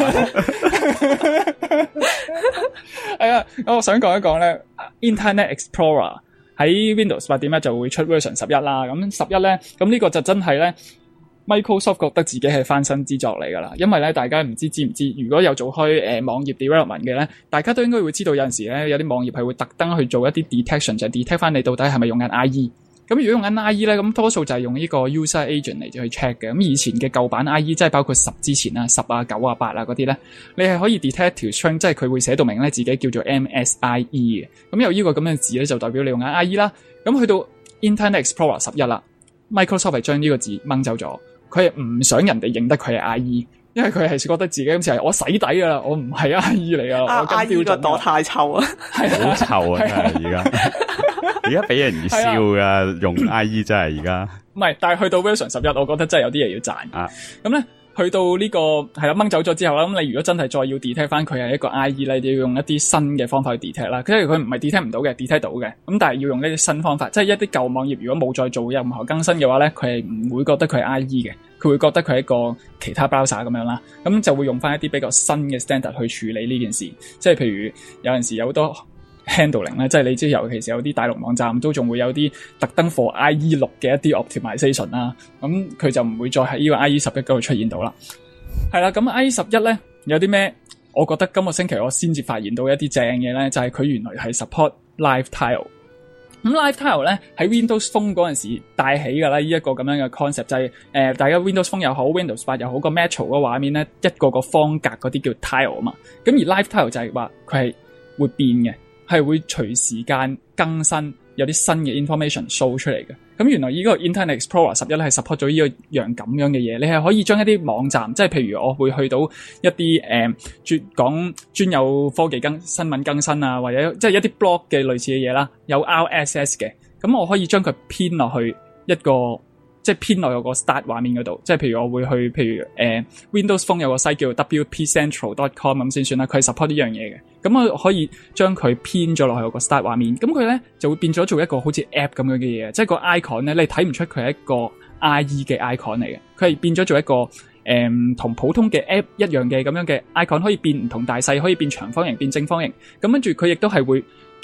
係啊，我想講一講咧 ，Internet Explorer 喺 Windows 八點一就會出 version 十一啦，咁十一咧，咁呢個就真係咧 ，Microsoft 覺得自己係翻身之作嚟噶啦，因為咧大家唔知知唔知，如果有做開誒、呃、網頁 development 嘅咧，大家都應該會知道有陣時咧有啲網頁係會特登去做一啲 detection，就係 detect 翻你到底係咪用緊 I E。咁如果用緊 I E 咧，咁多數就係用呢個 user agent 嚟去 check 嘅。咁以前嘅舊版 I E， 即係包括十之前啊、十啊、九啊、八啊嗰啲咧，你係可以 detect 條 string， 即係佢會寫到明咧自己叫做 M S I E 嘅。咁有呢個咁嘅字咧，就代表你用緊 I E 啦。咁去到 Internet Explorer 十一啦 ，Microsoft 係將呢個字掹走咗。佢係唔想人哋認得佢係 I E， 因為佢係覺得自己好似係我洗底噶啦，我唔係 I E 嚟噶。 啊，I E 個朵太臭啊，係好臭啊！真係而家，而家俾人而笑噶，用 I E 真係而家。唔係，但係去到 version 十一，我覺得真係有啲嘢要讚啊。咁咧，去到呢、這個係啦掹走咗之後啦，咁你如果真係再要 detect 翻佢係一個 I E 咧，你要用一啲新嘅方法去 detect 啦。即係佢唔係 detect 唔到嘅 ，detect 到嘅。咁但係要用呢啲新方法，即係一啲舊網頁如果冇再做任何更新嘅話咧，佢係唔會覺得佢係 I E 嘅，佢會覺得佢係一個其他 browser 咁樣啦。咁就會用翻一啲比較新嘅 standard 去處理呢件事。即係譬如有陣時有好多 handling 咧，即係你知，尤其是有啲大陸網站都仲會有啲特登 for I E 六嘅一啲 optimization 啦。咁佢就唔會再喺呢個 I E 十一嗰度出現到啦。係啦，咁 I E 十一咧有啲咩？我覺得今個星期我先至發現到一啲正嘢咧，就係、是、佢原來係 support live tile。咁 live tile 咧喺 Windows Phone 嗰陣時帶起噶啦，呢一個咁樣嘅 concept 就係、是、誒、呃，大家 Windows Phone 又好 Windows 八又好，個 Metro 個畫面咧一個個方格嗰啲叫 tile 啊嘛。咁而 live tile 就係話佢係會變嘅，係會隨時間更新，有啲新嘅 information show 出嚟嘅。咁原來呢個 Internet Explorer 十一咧係 support 咗呢個樣咁樣嘅嘢，你係可以將一啲網站，即係譬如我會去到一啲誒專講專有科技更新聞更新啊，或者即係一啲 blog 嘅類似嘅嘢啦，有 R S S 嘅，咁我可以將佢編落去一個即係編落去個 start 畫面嗰度，即係譬如我會去譬如誒、呃、Windows Phone 有個 site 叫 W P Central dot com 咁先算啦，佢係 support 呢樣嘢嘅。咁我可以將佢編咗落去個 start 畫面，咁佢咧就會變咗做一個好似 app 咁樣嘅嘢，即係個 icon 咧，你睇唔出佢係一個 I E 嘅 icon 嚟嘅，佢係變咗做一個誒同、嗯、普通嘅 app 一樣嘅咁樣嘅 icon，可以變唔同大細，可以變長方形、變正方形，咁跟住佢亦都係會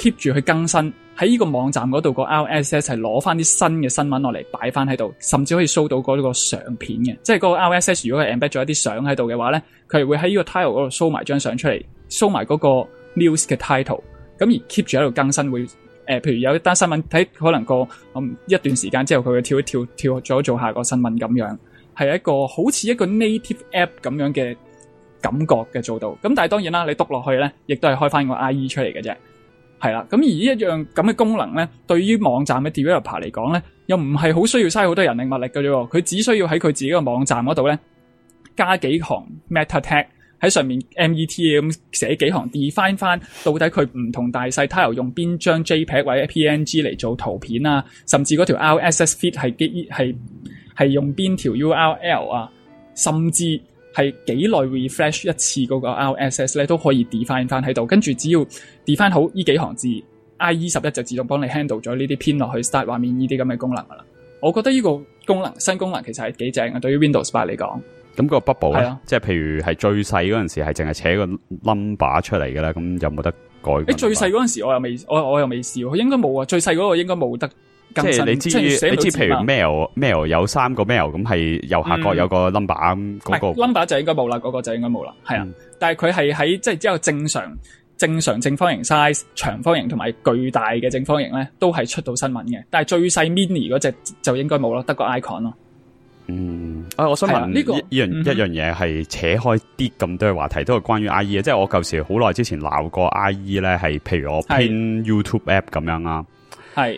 keep 住去更新喺呢個網站嗰度個 R S S 係攞翻啲新嘅新聞落嚟擺翻喺度，甚至可以 show 到嗰個相片嘅，即係嗰個 R S S 如果係 embed 咗一啲相喺度嘅話咧，佢係會喺呢個 title 嗰度 show 埋張相出嚟 ，show 埋嗰個 news 嘅 title， 咁而 keep 住喺度更新會。誒、呃，譬如有一單新聞睇，可能個、嗯、一段時間之後，佢會跳一跳跳咗做下個新聞咁樣，係一個好似一個 native app 咁樣嘅感覺嘅做到。咁但係當然啦，你篤落去咧，亦都係開翻個 I E 出嚟嘅啫。係啦，咁而呢一樣咁嘅功能咧，對於網站嘅 developer 嚟講咧，又唔係好需要嘥好多人力物力嘅啫。佢只需要喺佢自己個網站嗰度咧，加幾行 meta tag。喺上面 meta 咁寫幾行 define 翻到底佢唔同大細 tile 用邊張 JPEG 或者 P N G 嚟做圖片啊，甚至嗰條 R S S feed 係幾係係用邊條 U R L 啊，甚至係幾耐 refresh 一次嗰個 R S S 咧都可以 define 翻喺度，跟住只要 define 好呢幾行字 ，I E 十一就自動幫你 handle 咗呢啲編落去 start 畫面呢啲咁嘅功能噶啦。我覺得呢個功能新功能其實係幾正嘅，對於 Windows 八嚟講。 咁個 bubble 咧， 啊、 即係譬如係最細嗰陣時係淨係扯個 number 出嚟嘅啦，咁有冇得改？誒，最細嗰陣時我又未，我我又未試過，應該冇啊。最細嗰個應該冇得更新。即係你知， 你知，譬如 mail mail 有三個 mail 咁係右下角有個 number 咁、嗯，嗰、嗰個 number 就應該冇啦，嗰、嗰個就應該冇啦。係啊，嗯、但係佢係喺即係只有正常正常正方形 size、長方形同埋巨大嘅正方形咧，都係出到新聞嘅。但係最細 mini 嗰隻就應該冇咯，得個 icon 咯。 嗯，啊，我想問呢、這個一樣、嗯、一樣嘢係扯開啲咁多嘅話題，都係關於 I E 嘅，即係我舊時好耐之前鬧過 I E 咧，係譬如我編 YouTube app 咁樣啦，係誒、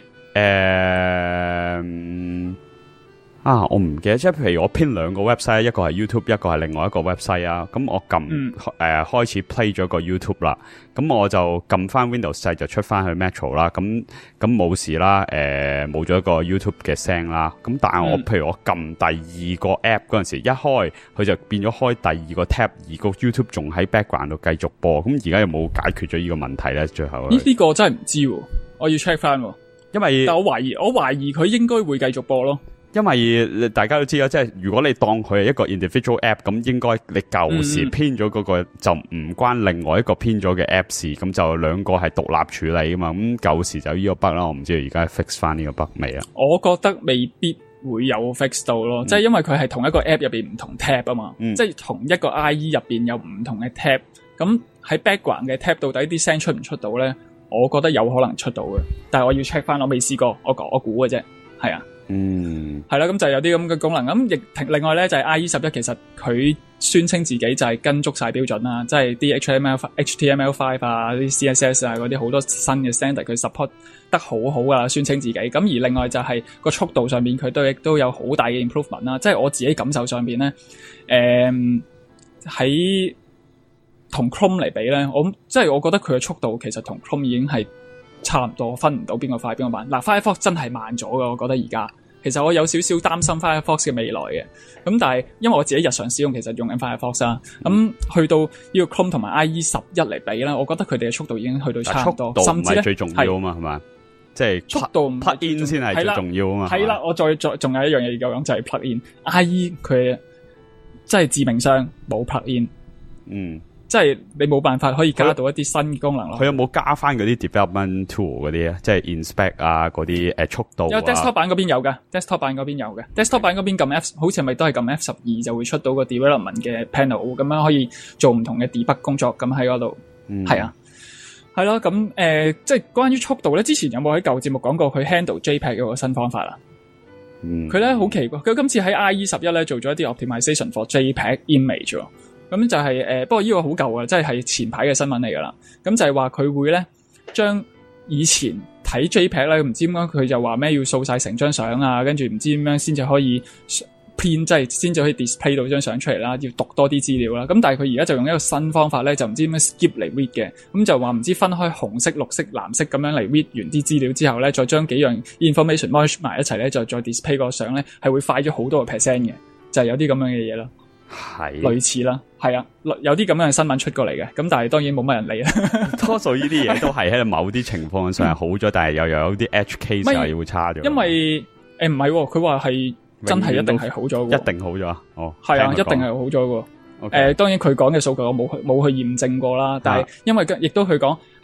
呃、啊，我唔記得，即係譬如我編兩個 website， 一個係 YouTube， 一個係另外一個 website 啊，咁我撳誒、嗯呃、開始 play 咗個 YouTube 啦，咁我就撳翻 Windows 掣就出翻去 Metro 啦，咁咁冇事啦，誒冇咗一個 YouTube 嘅聲啦，咁但係我、嗯、譬如我撳第二個 app 嗰陣時，一開佢就變咗開第二個 tab， 而個 YouTube 仲喺 background 度繼續播，咁而家有冇解決咗呢個問題咧？最後呢、這個真係唔知喎，我要 check 翻，因為但我懷疑我懷疑佢應該會繼續播咯。因為大家都知啦，即係如果你當佢係一個 individual app，咁應該你舊時編咗嗰個就唔關另外一個編咗嘅 app 事，咁就兩個係獨立處理噶嘛。咁舊時就呢個 bug 啦，我唔知道而家 fix 翻呢個 bug 未啊？我覺得未必會有 fix 到咯，嗯、即係因為佢係同一個 app 入邊唔同 tab 啊嘛，嗯、即係同一個 I E 入邊有唔同嘅 tab， 咁喺 background 嘅 tab 到底啲聲出唔出到咧？我覺得有可能出到嘅，但係我要 check 翻，我未試過，我我估嘅啫，係啊。嗯，係啦，咁就有啲咁嘅功能。咁亦另外咧就係 I E 十一，其實佢宣稱自己就係跟足晒標準啦，即係啲 H T M L、H T M L 五啊、啲 C S S 啊嗰啲好多新嘅 standard，佢 support 得好好噶啦，宣稱自己。咁而另外就係個速度上面，佢都亦都有好大嘅 improvement 啦。即係我自己感受上邊咧，誒喺同 Chrome 嚟比咧，我即係我覺得佢嘅速度其實同 Chrome 已經係差唔多，分唔到邊個快邊個慢。嗱 Firefox 真係慢咗噶，我覺得而家其實我有少少擔心 Firefox 嘅未來嘅。咁但係因為我自己日常使用其實用緊 Firefox 啊，咁、嗯、去到呢個 Chrome 同埋 I E 十一嚟比咧，我覺得佢哋嘅速度已經去到差唔多，甚至咧最重要啊嘛，係嘛？即係速度 plug in 先係最重要啊嘛。係啦，我再再仲有一樣嘢要講就係 plug in。I E 佢即係致命傷，冇 plug in。嗯。即係你冇辦法可以加到一啲新功能咯。佢有冇加翻嗰啲 development tool 嗰啲啊？即係 inspect 啊，嗰啲誒速度啊。有 desktop 版嗰邊有嘅 ，desktop 版嗰邊有嘅。desktop 版嗰邊撳 F， 好似係咪都係撳 F 十二就會出到個 development 嘅 panel， 咁樣可以做唔同嘅 debug 工作咁喺嗰度。嗯，係啊，係咯。咁誒、呃，即係關於速度咧，之前有冇喺舊節目講過佢 handle JPEG 嗰個新方法啊？嗯，佢咧好奇怪，佢今次喺 I E 十一咧做咗一啲 optimization for JPEG image。咁就係、是、誒、呃，不過呢個好舊啊，即係係前排嘅新聞嚟噶啦。咁就係話佢會咧將以前睇 JPEG 咧，唔知點解佢就話咩要掃晒成張相啊，跟住唔知點樣先至可以編，即係先至可以 display 到張相出嚟啦，要讀多啲資料啦。咁但係佢而家就用一個新方法咧，就唔知點樣 skip 嚟 read 嘅。咁就話唔知分開紅色、綠色、藍色咁樣嚟 read 完啲資料之後咧，再將幾樣 information merge 埋一齊咧，再再 display 個相咧，係會快咗好多個 percent 嘅，就係、是、有啲咁樣嘅嘢啦。係類似啦，係啊，有啲咁樣嘅新聞出過嚟嘅，咁但係當然冇乜人理啦。多數呢啲嘢都係喺某啲情況上係好咗，但係又有啲 edge case 係會差咗。因為誒唔係，佢話係真係一定係好咗，一定好咗。哦，係啊，一定係好咗嘅。誒、okay. 呃，當然佢講嘅數據我冇去冇去驗證過啦，但係因為亦都佢講喺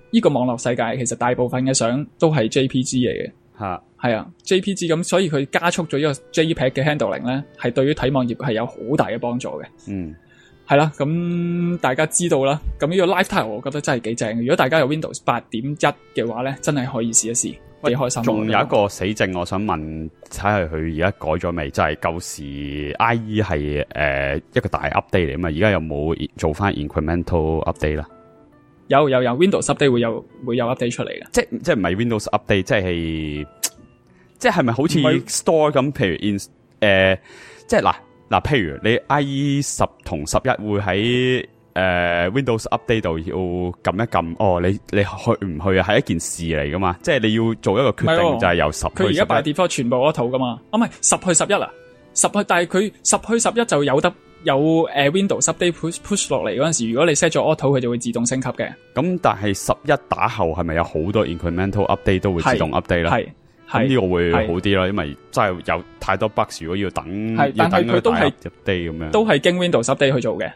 呢個網絡世界其實大部分嘅相都係 J P G 嚟嘅。 吓， 係啊 ，J P G 咁，所以佢加速咗呢個 JPEG 嘅 handling 咧，係對於睇網頁係有好大嘅幫助嘅。 嗯， 係啦，咁大家知道啦。咁呢個 Lifestyle 我覺得真係幾正嘅。如果大家有 Windows 八點一嘅話咧，真係可以試一試，幾開心。 仲有一個死症，我想問，睇下佢而家改咗未？就係、是、舊時 I E 係誒、呃、一個大 update 嚟嘛，而家有冇做翻 incremental update 啦？ 有有有 Windows update 會有會有 update 出嚟嘅， 即即唔係 Windows update，即係即係咪好似 Store 咁？譬如 in 誒、呃，即係嗱嗱，譬如你 I E 十同十一會喺誒、呃、Windows update 度要撳一撳，哦，你你去唔去啊？係一件事嚟噶嘛？即係你要做一個決定，就係由十去十一。 佢而家擺 default 全部 auto 噶嘛？啊，唔係十去十一啊，十去，但係佢十去十一就有得。有誒、呃、Windows update push push 落嚟嗰陣時，如果你 set 咗 auto，佢就會自動升級嘅。咁但係十一打後係咪有好多 incremental update 都會自動 update 啦？係，咁呢個會好啲咯，因為真係有太多 bugs，如果要等，係，但係佢都係 update 咁樣，都係經 Windows update 去做嘅，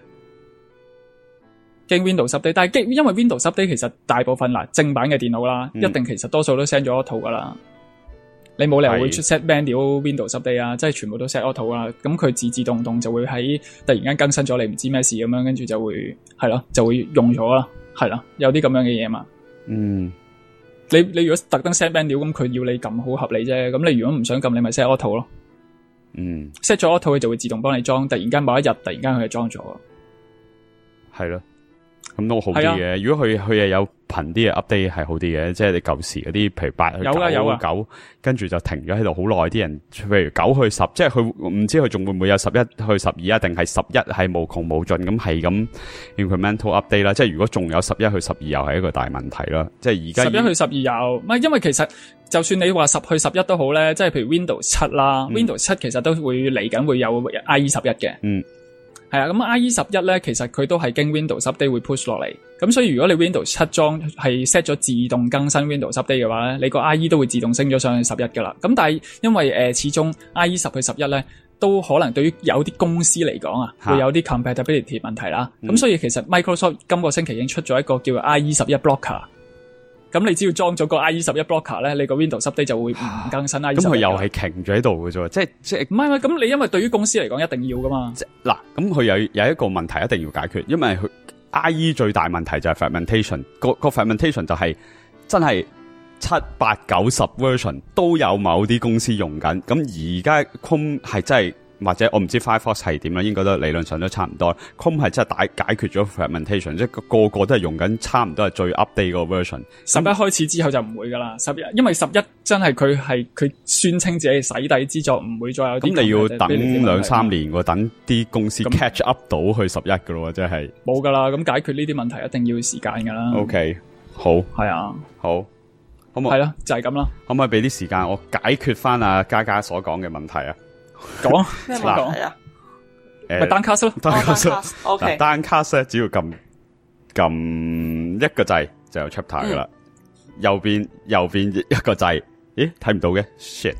經 Windows update。但係因為 Windows update 其實大部分嗱正版嘅電腦啦、嗯，一定其實多數都 set 咗 auto 噶啦。你冇理由會出 set manual Windows update 啊，即係全部都 set auto 啦，咁佢自自動動就會喺突然間更新咗，你唔知咩事咁樣，跟住就會係咯，就會用咗啦，係啦，有啲咁樣嘅嘢嘛。嗯，你你如果特登 set manual，咁佢要你撳好合理啫，咁你如果唔想撳，你咪 set auto 咯。嗯 ，set 咗 auto 佢就會自動幫你裝，突然間某一日突然間佢就裝咗。係咯。咁都好啲嘅、啊，如果佢佢又有頻啲嘅 update 係好啲嘅，即係你舊時嗰啲，譬如八去九九，跟住就停咗喺度好耐，啲人譬如九去十，即係佢唔知佢仲會唔會有十一去十二啊，定係十一係無窮無盡咁係咁 incremental update 啦。即係如果仲有十一去十二又係一個大問題啦。即係而家十一去十二又唔係，因為其實就算你話十去十一都好咧，即係譬如 Windows 七啦、嗯、，Windows 七其實都會嚟緊會有 I E 十一嘅。嗯。係啊，咁 I E 十一咧，其實佢都係經 Windows update 會 push 落嚟，咁所以如果你 Windows 七裝係 set 咗自動更新 Windows update 嘅話咧，你個 I E 都會自動升咗上去十一噶啦。咁但係因為誒、呃、始終 I E 十去十一咧，都可能對於有啲公司嚟講啊，會有啲 compatibility 問題啦。咁、嗯、所以其實 Microsoft 今個星期已經出咗一個叫 I E 十一 blocker。咁你只要裝咗個 I E 十一 blocker 咧，你個 Windows update 就會唔更新 I E 十一。咁佢又係停咗喺度嘅啫，即係即係唔係唔係咁？你因為對於公司嚟講一定要噶嘛。即嗱，咁佢有有一個問題一定要解決，因為佢 I E 最大問題就係 fragmentation，個個 fragmentation 就係真係七八九十 version 都有某啲公司用緊。咁而家 Chrome 係真係。或者我唔知 Firefox 係點啦，應該都理論上都差唔多。Chrome 係真係解解決咗 fragmentation，即係個個都係用緊差唔多係最 update 個 version。十一開始之後就唔會噶啦，十一因為十一真係佢係佢宣稱自己洗底之作，唔會再有啲。咁你要等兩三年喎，等啲公司 catch up 到去十一噶咯，即係冇噶啦。咁解決呢啲問題一定要時間噶啦。OK， 好，係啊，好，可唔可以？係咯，就係咁啦。可唔可以俾啲時間我解決翻阿嘉嘉所講嘅問題啊？講咩問題啊？誒，咪單卡咯，單卡，O K，單卡咧，只要撳撳一個掣就有 chapter 噶啦，右邊右邊一個掣，咦，睇唔到嘅 shit。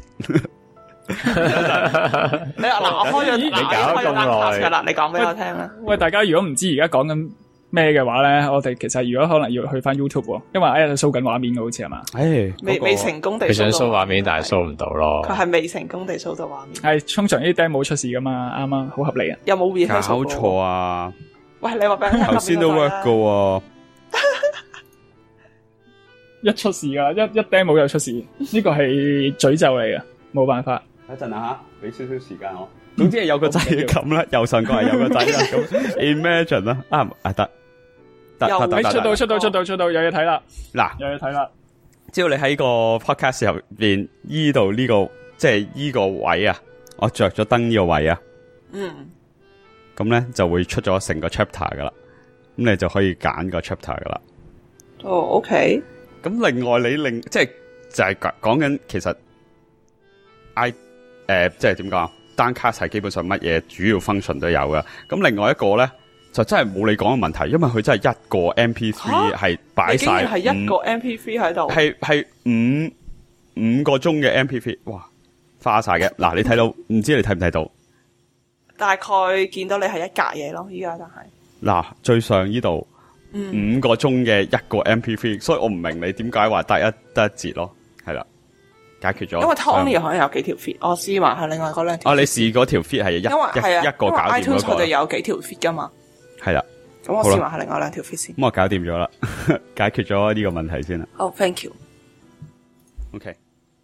你嗱，我開咗，你搞咁耐噶啦，你講俾我聽啦。喂，大家如果唔知而家講緊咩嘅話咧，我哋其實如果可能要去翻 YouTube， 因為哎呀 show 緊畫面嘅好似係嘛，誒，未未成功地，佢想 show 畫面，但係 show 唔到咯。佢係未成功地 show 到畫面。係通常呢啲 demo 冇出事噶嘛，啱啱好合理啊。有冇 rehearsal？搞錯啊！喂，你話俾我聽，頭先都 work 噶，一出事噶，一一 demo 又出事，呢個係詛咒嚟嘅，冇辦法。等一陣啊吓，俾少少時間我。總之係有個掣撳啦，右上角係有個掣啦。咁 imagine 啦，啊啊得。又出到出到出到出到有嘢睇啦，嗱有嘢睇啦。只要你喺個 podcast 入邊依度呢個即係依個位啊，我着咗燈呢個位啊，嗯，咁咧就會出咗成個 chapter 噶啦，咁你就可以揀個 chapter 噶啦。哦 ，OK。咁另外你另即係就係講緊其實 I 誒、呃、即係點講，Downcast 係基本上乜嘢主要 function 都有噶。咁另外一個咧。就真係冇你講嘅問題，因為佢真係一個 M P 三 係擺晒，係一個 M P 三喺度，係係五五個鐘嘅 M P 三，哇，花晒嘅。嗱，你睇到，唔知你睇唔睇到？大概見到你係一格嘢咯，依家就係。嗱，最上呢度五個鐘嘅一個 M P three， 所以我唔明你點解話得一得一節咯，係啦，解決咗。 因為 Tony 可能有幾條 feed，我試埋係另外嗰兩條。 哦，你試嗰條 feed 係一因為係啊， 一個搞掂嗰個。 iTunes 佢哋有幾條 feed 噶嘛。係啦。 咁我試埋係另外兩條 feed 先。 咁我搞掂咗啦，解決咗呢個問題先啦。 好 ，thank you。 OK。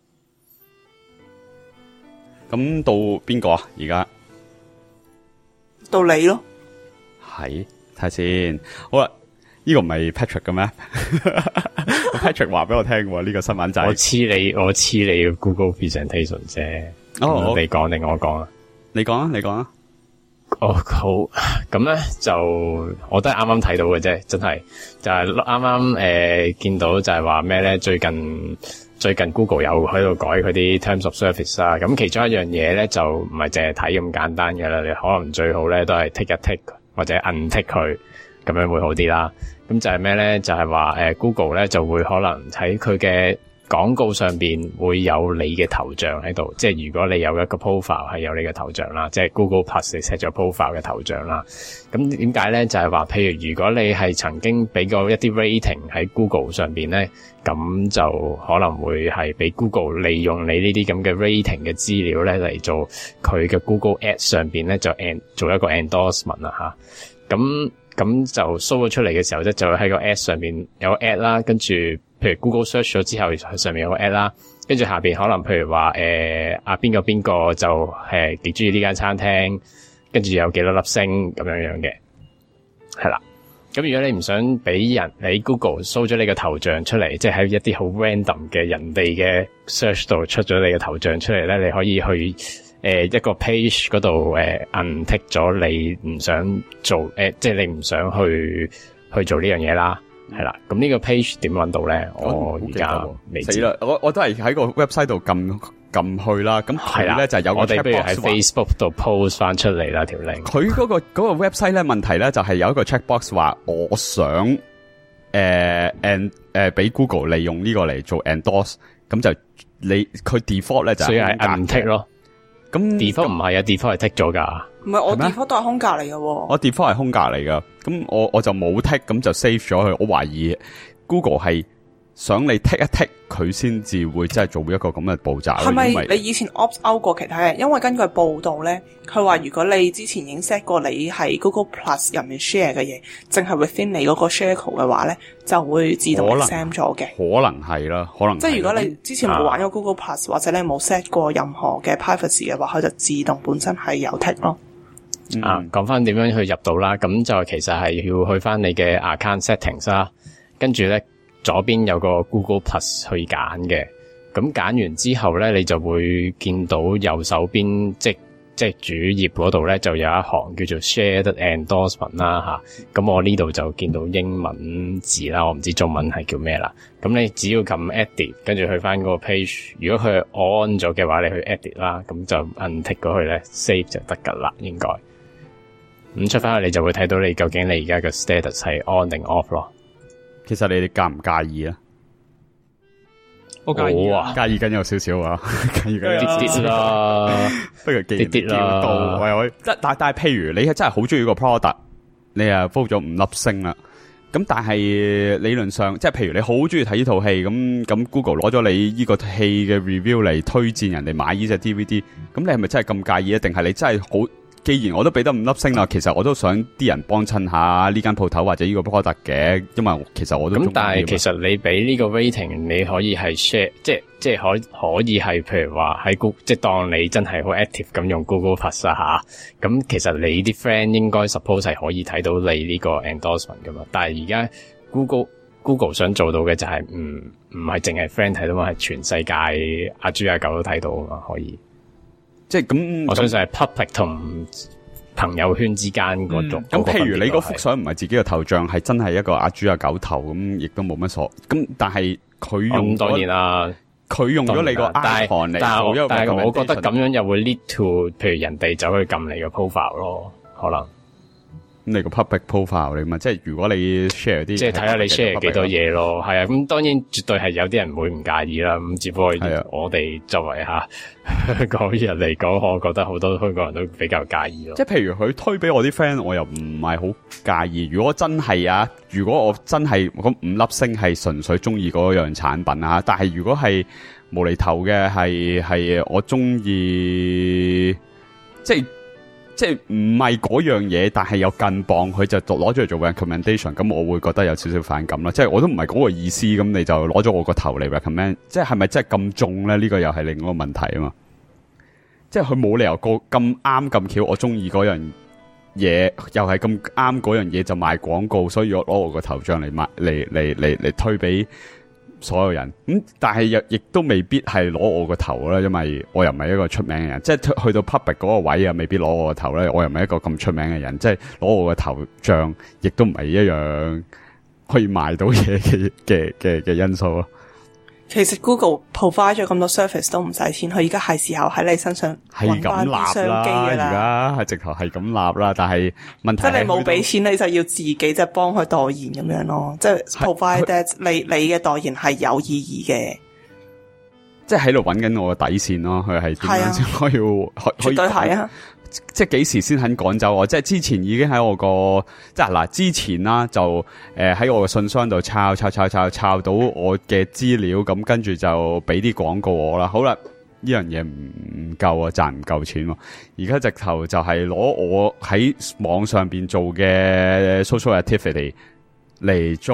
咁到邊個啊？而家到你咯。 係，睇下先。好啦。呢個唔係 Patrick 嘅咩？Patrick 話俾我聽喎，呢個新聞仔。 我黐你，我黐你嘅 Google Presentation 啫。哦，你講定我講啊？ 你講啊，你講啊。 哦，好。咁咧就我都係啱啱睇到嘅啫，真係就係啱啱誒見到就係話咩咧？最近最近 Google 有喺度改佢啲 Terms of Service 啦。咁其中一樣嘢咧就唔係淨係睇咁簡單嘅啦，你可能最好咧都係 tick 一 tick 或者 untick 佢，咁樣會好啲啦。咁就係咩咧？就係話誒 Google 咧就會可能喺佢嘅廣告上邊會有你嘅頭像喺度，即係如果你有一個 profile 係有你嘅頭像啦，即係 Google Plus 你 set 咗 profile 嘅頭像啦。咁點解咧？就係話譬如如果你係曾經俾過一啲 rating 喺 Google 上邊咧，咁就可能會係俾 Google 利用你呢啲咁嘅 rating 嘅資料咧嚟做佢嘅 Google Ads 上邊咧就 end 做一個 endorsement 啦吓。咁咁就 show 咗出嚟嘅時候咧，就喺個 ad 上面有個 ad 啦，跟住譬如 Google search 咗之後，上面有個 ad 啦，跟住下邊可能譬如話誒啊邊個邊個就誒幾中意呢間餐廳，跟住有幾多粒星咁樣樣嘅，係啦。咁如果你唔想俾人喺 Google show 咗你個頭像出嚟，即係喺一啲好 random 嘅人哋嘅 search 度出咗你嘅頭像出嚟咧，你可以去。誒、呃，一個 page 嗰度誒 untick 咗你唔想做誒、呃，即係你唔想去去做呢樣嘢啦，係啦。咁呢個 page 點搵到咧？我而家未知。死啦！ 我我都係喺個 website 度撳撳去啦。咁佢咧就係有個 checkbox，我哋不如喺 Facebook 度 post 翻出嚟啦條 link。佢嗰個嗰個 website 咧問題咧就係有一個 checkbox 話我想誒 and 誒俾 Google 利用呢個嚟做 endorse， 咁就你佢 default 咧就所以係 untick 咯。咁 default 唔係啊 ，default 係 tick 咗噶。 唔係我 default 都係空格嚟嘅。 我 default 係空格嚟噶，咁我我就冇 tick，咁就 save 咗佢。我懷疑 Google 係想你 tick 一 tick，佢先至會真係做一個咁嘅步驟。 係咪你以前 opt out 過其他嘢？因為根據報道咧，佢話如果你之前已經 set 過你係 Google Plus 入面 share 嘅嘢，淨係 within 你嗰個 share code 嘅話咧，就會自動 exempt 咗嘅。可能係啦，可能。即係如果你之前冇玩過 Google Plus，、啊、或者你冇 set 過任何嘅 privacy 嘅話，佢就自動本身係有 tick 咯。 嗯、啊，講翻點樣去入到啦？咁就其實係要去翻你嘅 account settings 啦，跟住咧。左邊有個 Google Plus 去揀嘅，咁揀完之後咧，你就會見到右手邊即即主頁嗰度咧，就有一行叫做 Shared Endorsement 啦吓。咁我呢度就見到英文字啦，我唔知中文係叫咩啦。咁你只要撳 Edit， 跟住去翻嗰個 page， 如果佢 on 咗嘅話，你去 Edit 啦，咁就 untick 過去咧 ，save 就得噶啦，應該。咁出翻去你就會睇到你究竟你而家嘅 status 係 on 定 off 咯。其實你哋介唔介意啊？ 我介意啊， 介意緊有少少啊，介意緊啲啲啦， 不過啲啲啦。喂喂，但但但係，譬如你係真係好中意個 product， 你啊 vote 咗五粒星啦。咁但係理論上，即係譬如你好中意睇呢套戲，咁咁 Google 攞咗你呢個戲嘅 review 嚟推薦人哋買呢隻 D V D， 咁你係咪真係咁介意啊？定係你真係好？既然我都俾得五粒星啦，其實我都想啲人幫襯下呢間鋪頭或者呢個 product 嘅，因為其實我都咁。但係其實你俾呢個 rating， 你可以係 share， 即係即係可可以係譬如話喺 Google， 即係當你真係好 active 咁用 Google Plus 吓，咁其實你啲 friend 應該 suppose 係可以睇到你呢個 endorsement 噶嘛。但係而家 Google Google 想做到嘅就係唔唔係淨係 friend 睇到嘛，係全世界阿豬阿狗都睇到啊嘛，可以。即係咁，我相信係 public 同朋友圈之間嗰種。咁、嗯、譬如你嗰幅相唔係自己嘅頭像，係真係一個阿豬阿狗頭咁，亦都冇乜所。咁但係佢用咗，當然啦，佢用咗你個 icon 嚟做一個。但係我覺得咁樣又會 lead to， 譬如人哋走去撳你個 profile 咯，可能。 你個 public profile 你嘛，即係如果你 share 啲， 即係睇下你 share 幾多嘢咯，係啊，咁當然絕對係有啲人唔會唔介意啦，咁只不過我哋作為吓香港人嚟講，我覺得好多香港人都比較介意咯。 即係譬如佢推俾我啲 friend，我又唔係好介意。如果真係啊，如果我真係咁五粒星係純粹中意嗰樣產品啊，但係如果係無厘頭嘅，係係我中意，即係。即係唔係嗰樣嘢，但係有近磅，佢就攞咗嚟做 recommendation， 咁我會覺得有少少反感啦。即係我都唔係嗰個意思，咁你就攞咗我個頭嚟 recommend， 即係係咪真係咁中咧？呢、呢個又係另一個問題啊嘛。即係佢冇理由個咁啱咁巧，我中意嗰樣嘢，又係咁啱嗰樣嘢就賣廣告，所以我攞我個頭像嚟賣嚟嚟嚟嚟推俾所有人，咁、嗯、但係又亦都未必係攞我個頭啦，因為我又唔係一個出名嘅人，即係去到 public 嗰個位啊，未必攞我個頭咧，我又唔係一個咁出名嘅人，即係攞我個頭像，亦都唔係一樣可以賣到嘢嘅嘅嘅嘅因素咯。 其實 Google provide 咗咁多 service 都唔使錢，佢而家係時候喺你身上揾翻啲商機噶啦。而家係直頭係咁立啦，但係問題即係你冇俾錢，你就要自己即係幫佢代言咁樣咯。即係 provide that 你你嘅代言係有意義嘅。 即係喺度揾緊我嘅底線咯，佢係點樣先可以？絕對係啊！ 即係幾時先肯趕走我？即係之前已經喺我個即係嗱，之前啦就誒喺、呃、我嘅信箱度抄抄抄抄抄到我嘅資料，咁跟住就俾啲廣告我啦。好啦，呢樣嘢唔唔夠啊，賺唔夠錢喎。而家直頭就係攞我喺網上邊做嘅 social activity 嚟再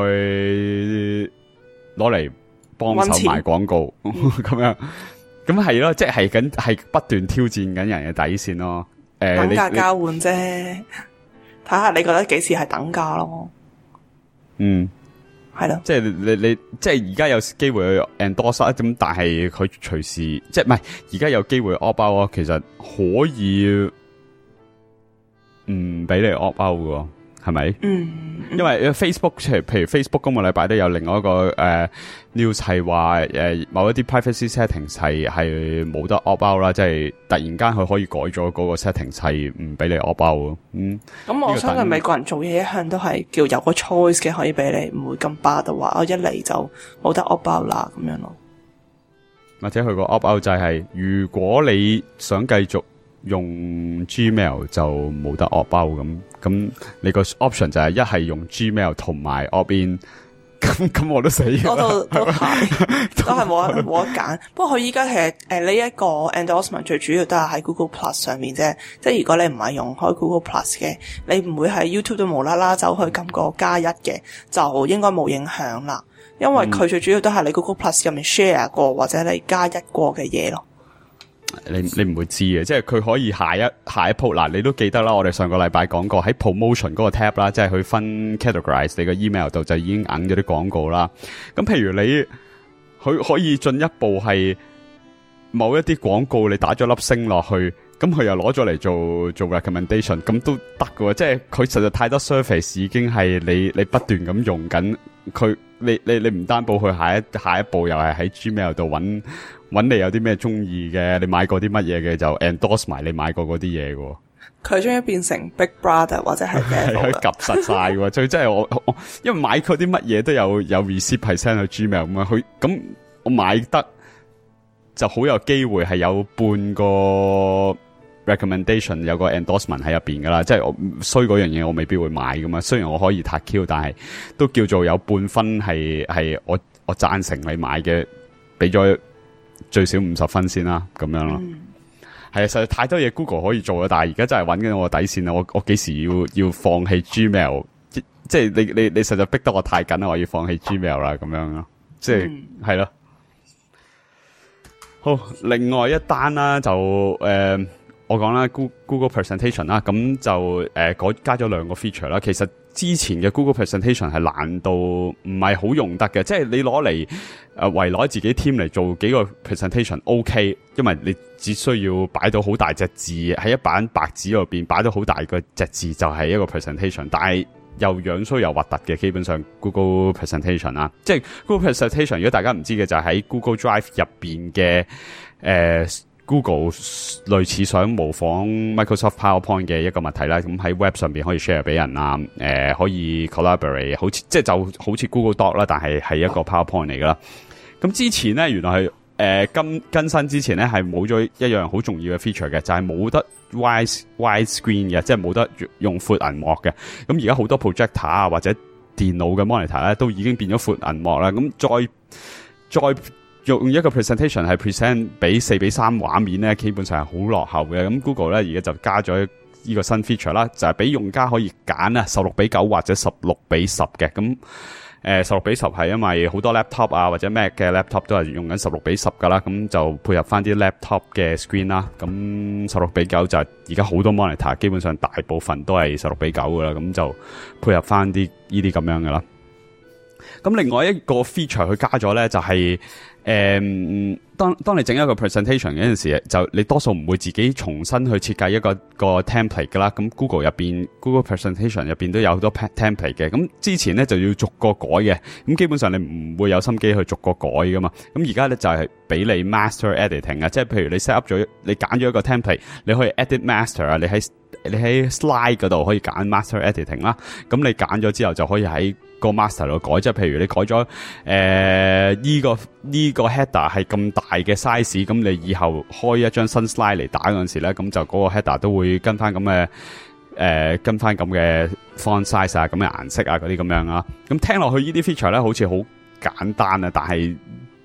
攞嚟幫手賣廣告咁樣。咁係咯，即係緊係不斷挑戰緊人嘅底線咯。誒、呃， 等價交換啫，睇下你覺得幾時係等價咯。 嗯， 係咯， 即係你你即係而家有機會去 endorse 咁，但係佢隨時即係唔係而家有機會 opt out，其實可以唔俾你 opt out 嘅。係咪？嗯，因為 Facebook 譬如 Facebook 今個禮拜都有另外一個誒、呃、news 係話誒某一啲 privacy settings 係係冇得 opt out 啦，即係突然間佢可以改咗嗰個 settings 係唔俾你 opt out。嗯，咁我相信美國人做嘢一向都係叫有個 choice 嘅，可以俾你，唔會咁霸道話我一嚟就冇得 opt out 啦咁樣咯。 或者佢個 opt out 就係、是、如果你想繼續用 Gmail 就冇得 opt out 咁，咁你個 option 就係一係用 Gmail 同埋 opt in，咁咁我都死咗。我都都係都係冇得冇得揀。不過佢依家其實誒呢一個 endorsement 最主要都係喺 Google Plus 上面啫。即係如果你唔係用開 Google Plus 嘅，你唔會喺 YouTube 都無啦啦走去撳個加一嘅，就應該冇影響啦。因為佢最主要都係你 Google Plus 入面 share 過或者你加一過嘅嘢咯。你你唔會知嘅，即係佢可以下一下一鋪嗱，你都記得啦。我哋上個禮拜講過喺 promotion 嗰個 tab 啦，即係佢分 categorize 你個 email 度就已經揞咗啲廣告啦。咁譬如你佢可以進一步係某一啲廣告你打咗粒星落去，咁佢又攞咗嚟做做 recommendation， 咁都得嘅。即係佢實在太多 service 已經係你你不斷咁用緊佢，你你你唔擔保佢下一下一步又係喺 Gmail 度揾。揾你有啲咩中意嘅，你買過啲乜嘢嘅就 endorse 埋你買過嗰啲嘢嘅。佢終於變成 Big Brother 或者係咩？佢夾實晒嘅，最真係我我因為買過啲乜嘢都有有 receipt 係 send 去 Gmail 咁樣，佢咁我買得就好有機會係有半個 recommendation 有個 endorsement 喺入邊噶啦，即係我衰嗰樣嘢我未必會買噶嘛。雖然我可以撻 Q， 但係都叫做有半分係係我我贊成你買嘅，俾咗。最少五十分先啦，咁樣咯。係啊，實在太多嘢 Google 可以做啦，但係而家真係揾緊我底線啦。我我幾時要要放棄 Gmail？即即係你你你實在逼得我太緊啦，我要放棄 Gmail 啦，咁樣咯。即係係咯。好，另外一單啦，就誒、呃，我講啦 ，Google Presentation 啦，咁就誒改、呃、加咗兩個 feature 啦。其實之前嘅 Google Presentation 係難到唔係好用得嘅，即係你攞嚟誒圍攞自己 team 嚟做幾個 presentation OK， 因為你只需要擺到好大隻字喺一版白紙入邊擺到好大個隻字就係一個 presentation， 但係又樣衰又核突嘅，基本上 Google Presentation 啦，即係 Google Presentation 如果大家唔知嘅就係喺 Google Drive 入邊嘅誒 Google 類似想模仿 Microsoft PowerPoint 嘅一個物體啦，咁喺 Web 上邊可以 share 俾人啊，誒、呃、可以 collaborate， 好似即係就好似 Google Doc 啦，但係係一個 PowerPoint 嚟噶啦。咁之前咧，原來係誒更更新之前咧係冇咗一樣好重要嘅 feature 嘅，就係、是、冇得 wide wide screen 嘅，即係冇得用闊銀幕嘅。咁而家好多 projector 啊或者電腦嘅 monitor 咧都已經變咗闊銀幕啦。咁再再用一個 presentation 係 present 俾四比三畫面咧，基本上係好落後嘅。咁 Google 咧而家就加咗呢個新 feature 啦，就係、是、俾用家可以揀啊十六比九或者十六比十嘅。咁誒十六比十係因為好多 laptop 啊或者 Mac 嘅 laptop 都係用緊十六比十噶啦，咁就配合翻啲 laptop 嘅 screen 啦。咁十六比九就係而家好多 monitor 基本上大部分都係十六比九噶啦，咁就配合翻啲呢啲咁樣噶啦。咁另外一個 feature 佢加咗咧就係、是、誒、嗯，當當你整一個 presentation 嗰陣時，就你多數唔會自己重新去設計一個一個 template 噶啦。咁 Google 入邊 Google presentation 入邊都有好多 template 嘅。咁之前咧就要逐個改嘅，咁基本上你唔會有心機去逐個改噶嘛。咁而家咧就係、是、俾你 master editing 啊，即係譬如你 set up 咗，你揀咗一個 template，你可以 edit master 啊，你喺你喺 slide 嗰度可以揀 master editing 啦。咁你揀咗之後就可以喺個 master 度改，即係譬如你改咗誒呢個呢、這個 header 係咁大嘅 size， 咁你以後開一張新 slide 嚟打嗰陣時咧，咁就嗰個 header 都會跟翻咁嘅誒跟翻咁嘅 font size 啊，咁嘅顏色啊嗰啲咁樣啊。咁聽落去呢啲 feature 咧好似好簡單啊，但係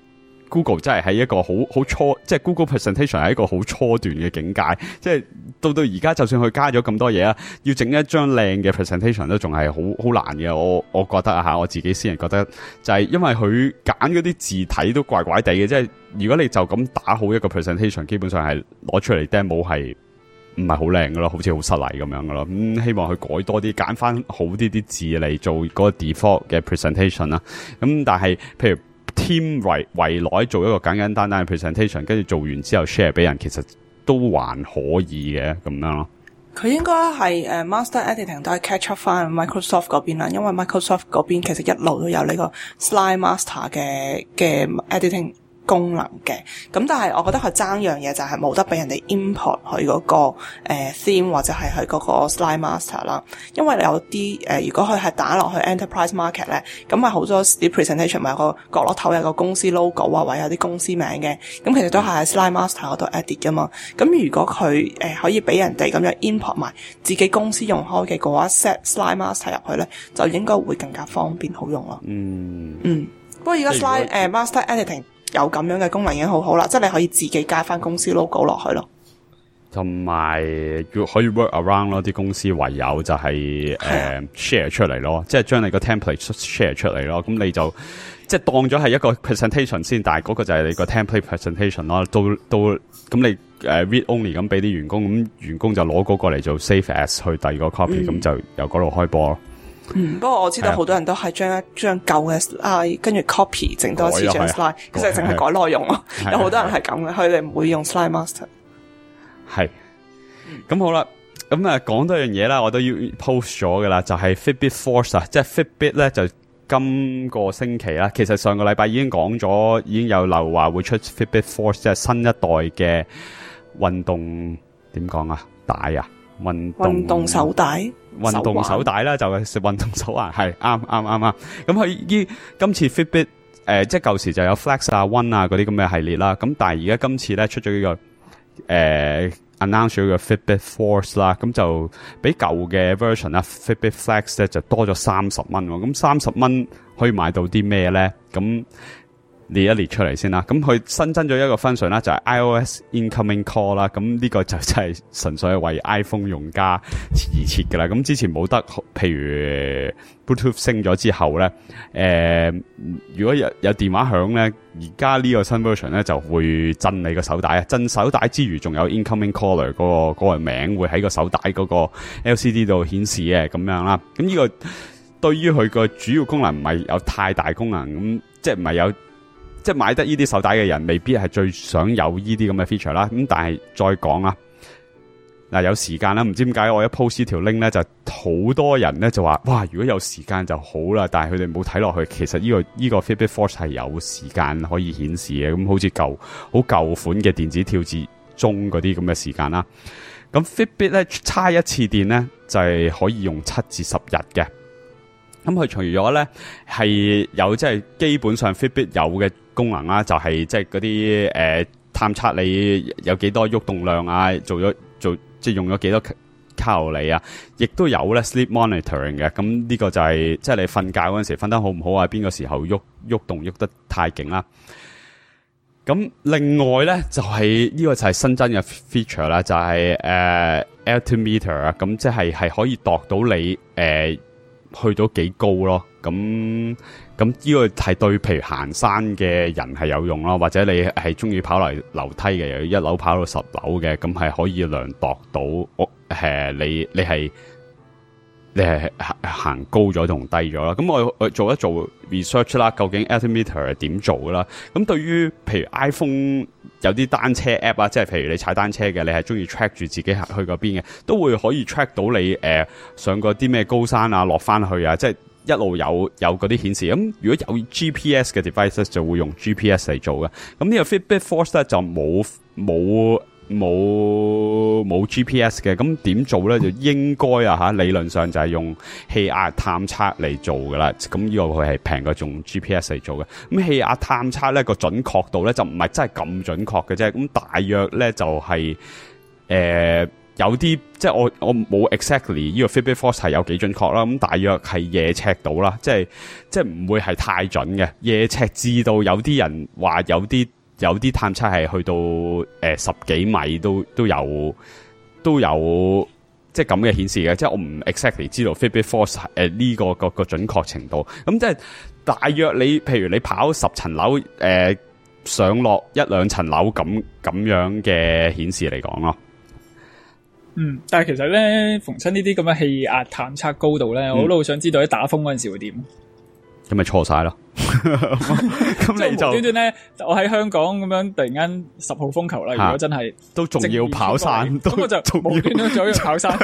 Google 真係喺一個好好初，即係 Google Presentation 係一個好初段嘅境界，即係到到而家就算佢加咗咁多嘢啊，要整一張靚嘅 presentation 都仲係好好難嘅。我我覺得啊吓，我自己私人覺得就係因為佢揀嗰啲字體都怪怪地嘅，即係如果你就咁打好一個 presentation， 基本上係攞出嚟 demo 係唔係好靚噶咯，好似好失禮咁樣噶咯。咁、嗯、希望佢改多啲，揀翻好啲啲字嚟做嗰個 default 嘅 presentation 啦。咁但係譬如team 圍圍內做一個簡簡單單嘅 presentation， 跟住做完之後 share 俾人，其實都還可以嘅咁樣咯。 佢應該係誒 master editing 都係 catch up 翻 Microsoft 嗰邊啦，因為 Microsoft 嗰邊其實一路都有呢個 slide master 嘅嘅 editing功能嘅，咁但係我覺得佢爭樣嘢就係冇得俾人哋 import 佢嗰個誒 theme 或者係佢嗰個 slide master 啦，因為有啲誒、呃、如果佢係打落去 enterprise market 咧，咁咪好多啲 presentation 咪有個角落頭有個公司 logo 啊，或者有啲公司名嘅，咁其實都係喺 slide master 嗰度 edit 噶嘛。咁如果佢誒、呃、可以俾人哋咁樣 import 埋自己公司用開嘅嘅話 set slide master 入去咧，就應該會更加方便好用咯。嗯嗯，不過而家 slide 誒、呃、master editing有咁樣嘅功能已經好好啦，即係你可以自己加翻公司 logo 落去咯， 同埋可以 work around 咯，啲公司唯有就係、是、誒、呃、share 出嚟咯，即係將你個 template share 出嚟咯，咁你就即係當咗係一個 presentation 先，但係嗰個就係你個 template presentation 咯，都都咁你誒、呃、read only 咁俾啲員工，咁員工就攞嗰個嚟做 save as 去第二個 copy，咁、嗯、就由嗰度開波咯。 嗯，不過我知道好多人都係將一張舊嘅 slide 跟住 copy 整多次張 slide，其實淨係改內容咯。有好多人係咁嘅，佢哋唔會用 slide master。係， 咁好啦，咁啊講多樣嘢啦，我都要 post 咗噶啦，就係、是、Fitbit Force 啊，即係 Fitbit 咧就今個星期啦，其實上個禮拜已經講咗，已經有流話會出 Fitbit Force， 即係新一代嘅運動點講啊帶啊運動運動手帶。 運動手帶啦，就係運動手環，係啱啱啱啱。咁佢依今次 Fitbit 誒、呃，即係舊時就有 Flex 啊、One 啊嗰啲咁嘅系列啦。咁但係而家今次咧出咗呢、這個誒、呃、announce 咗個 Fitbit Force 啦，咁就比舊嘅 version 啦 Fitbit Flex 咧就多咗三十蚊。咁三十蚊可以買到啲咩咧？咁列一列出嚟先啦，咁佢新增咗一個 function 啦，就係 iOS incoming call 啦，咁呢個就真係純粹係為 iPhone 用家而設嘅啦。咁之前冇得，譬如 Bluetooth 升咗之後咧，誒、呃，如果有有電話響咧，而家呢個新 version 咧就會震你個手帶啊，震手帶之餘仲有 incoming caller 嗰、嗰個嗰、嗰個名會喺個手帶嗰個 L C D 度顯示嘅咁樣啦。咁呢個對於佢個主要功能唔係有太大功能，咁即係唔係有。即係買得呢啲手帶嘅人未必係最想有呢啲咁嘅 feature 啦，咁但係再講啦，嗱有時間啦，唔知點解我一 post 呢條 link 咧就好多人咧就話哇如果有時間就好啦，但係佢哋冇睇落去，其實呢、這個呢、這個 Fitbit Force 係有時間可以顯示嘅，咁好似舊好舊款嘅電子跳字鐘嗰啲咁嘅時間啦。咁 Fitbit 咧叉一次電咧就係、是、可以用七至十日嘅。咁佢除咗咧係有即係基本上 Fitbit 有嘅功能啦，就係即係嗰啲誒探測你有幾多喐動量啊，做咗做即係用咗幾多卡路里啊，亦都有咧 sleep monitoring 嘅。咁呢個就係即係你瞓覺嗰陣時瞓得好唔好啊，邊個時候喐喐動喐得太勁啦。咁另外咧就係、是、呢、這個就係新增嘅 feature 啦，就係、是、誒、uh, altimeter 啊，咁即係係可以度到你誒、uh, 去到幾高咯。咁咁呢個係對譬如行山嘅人係有用咯，或者你係中意跑嚟樓梯嘅，由一樓跑到十樓嘅，咁係可以量度到屋誒你你係。你係行高咗同低咗啦，咁我我做一做 research 啦，究竟 altimeter 係點做噶啦？咁對於譬如 iPhone 有啲單車 app 啊，即係譬如你踩單車嘅，你係中意 track 住自己去嗰邊嘅，都會可以 track 到你誒、呃、上過啲咩高山啊，落翻去啊，即係一路有有嗰啲顯示。咁如果有 G P S 嘅 devices 就會用 G P S 嚟做嘅。咁呢個 Fitbit Force 咧就冇冇。冇冇 G P S 嘅，咁點做咧？就應該啊吓，理論上就係用氣壓探測嚟做噶啦。咁呢個佢係平過用 G P S 嚟做嘅。咁氣壓探測咧個準確度咧就唔係真係咁準確嘅啫。咁大約咧就係、是、誒、呃、有啲即係我我冇 exactly 呢個 Fitbit Force 係有幾準確啦。咁大約係夜尺到啦，即係即係唔會係太準嘅。夜尺至到有啲人話有啲。有啲探測係去到誒、呃、十幾米都都有都有即係咁嘅顯示嘅，即係我唔 exactly 知道 Fitbit Force 誒、呃、呢、這個個個準確程度。咁即係大約你譬如你跑十層樓誒上落一兩層樓咁咁樣嘅顯示嚟講咯。 嗯，但係其實咧，逢親呢啲咁嘅氣壓探測高度咧，我都好想知道喺打風嗰陣時會點。咁咪錯晒咯，咁你就端端咧，我喺香港咁樣突然間十號風球啦，如果真係都仲要跑山， 咁我就無端端走去跑山。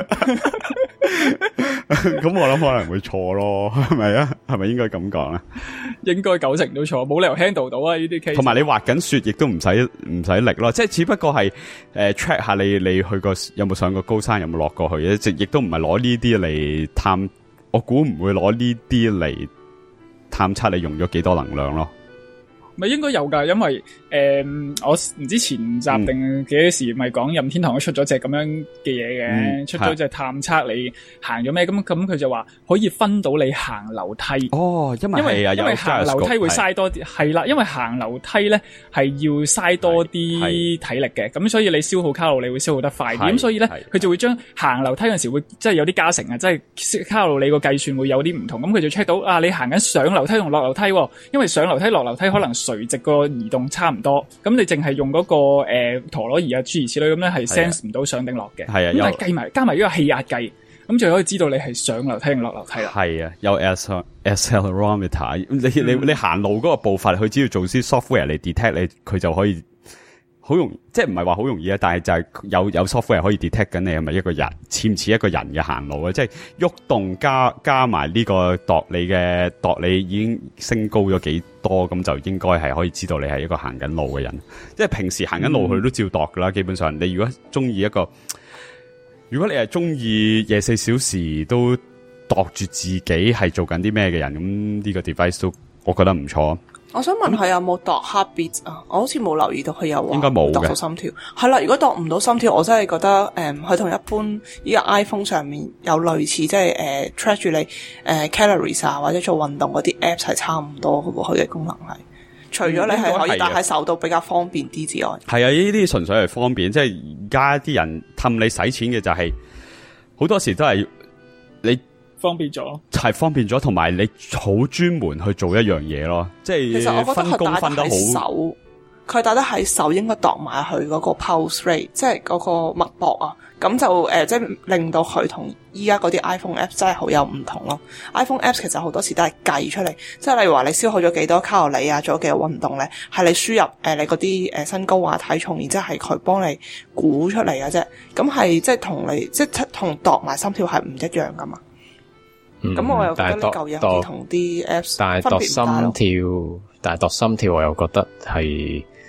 咁我諗可能會錯咯，係咪啊？係咪應該咁講啊？ 應該九成都錯，冇理由 handle 到啊！呢啲 case。同埋你滑緊雪，亦都唔使唔使力咯，即係只不過係誒 check 下你你去過有冇上過高山，有冇落過去嘅，即亦都唔係攞呢啲嚟探，我估唔會攞呢啲嚟。探測你用咗幾多能量咯？ 咪應該有噶，因為誒、呃，我唔知前集定幾時咪講任天堂都出咗隻咁樣嘅嘢嘅，嗯、出咗隻探測你行咗咩？咁咁佢就話可以分到你行樓梯。哦，因為因為因為行樓梯會嘥多啲，係啦，因為行樓梯咧係要嘥多啲體力嘅，咁所以你消耗卡路里會消耗得快啲，咁所以咧佢就會將行樓梯嗰陣時會即係有啲加成啊，即係卡路里個計算會有啲唔同，咁佢就 check 到啊，你行緊上樓梯同落樓梯，因為上樓梯落樓梯可能垂直個移動差唔多，咁你淨係用嗰、那個誒、呃、陀螺儀啊諸如此類咁咧，係 sense 唔到上定落嘅。係啊，咁但係計埋加埋呢個氣壓計，咁就可以知道你係上樓梯定落樓梯啦。係啊，有 accelerometer， 你、嗯、你你行路嗰個步伐，佢只要做啲 software 嚟 detect 你，佢就可以好容易，即係唔係話好容易啊，但係就係有有 software 可以 detect 緊你係咪一個人，似唔似一個人嘅行路啊？即係喐動加加埋呢個度你嘅度你已經升高咗幾多，咁就應該係可以知道你係一個行緊路嘅人。即係平時行緊路佢都照度噶啦，基本上你如果中意一個，如果你係中意廿四小時都度住自己係做緊啲咩嘅人，咁呢個 device 都我覺得唔錯。我想問佢有冇度 heartbeat 啊？我好似冇留意到佢有話，應該冇嘅，度到心跳。係啦，如果度唔到心跳，我真係覺得誒，佢、嗯、同一般依家 iPhone 上面有類似，即係誒 track 住你誒、呃、calories 啊，或者做運動嗰啲 apps 係差唔多嘅喎，佢嘅功能係。除咗你係可以戴喺手度比較方便啲之外，係啊，呢啲純粹係方便，即係而家啲人氹你使錢嘅就係、是、好多時都係你。方便咗，係方便咗，同埋你好專門去做一樣嘢咯，即係其實我覺得分工分得好。手，佢戴得喺手應該度埋去嗰個 pulse rate， 即係嗰個脈搏啊，咁就誒、呃，即係令到佢同依家嗰啲 iPhone apps 真係好有唔同咯。iPhone apps 其實好多時都係計出嚟，即係例如話你消耗咗幾多卡路里啊，做咗幾多運動咧，係你輸入誒、呃、你嗰啲誒身高啊體重，然之後係佢幫你估出嚟嘅啫。咁係即係同你即係同度埋心跳係唔一樣噶嘛。咁、嗯、我又覺得呢嚿嘢好似同啲 apps 分別唔大咯。但係度心跳，但係度心跳我又覺得係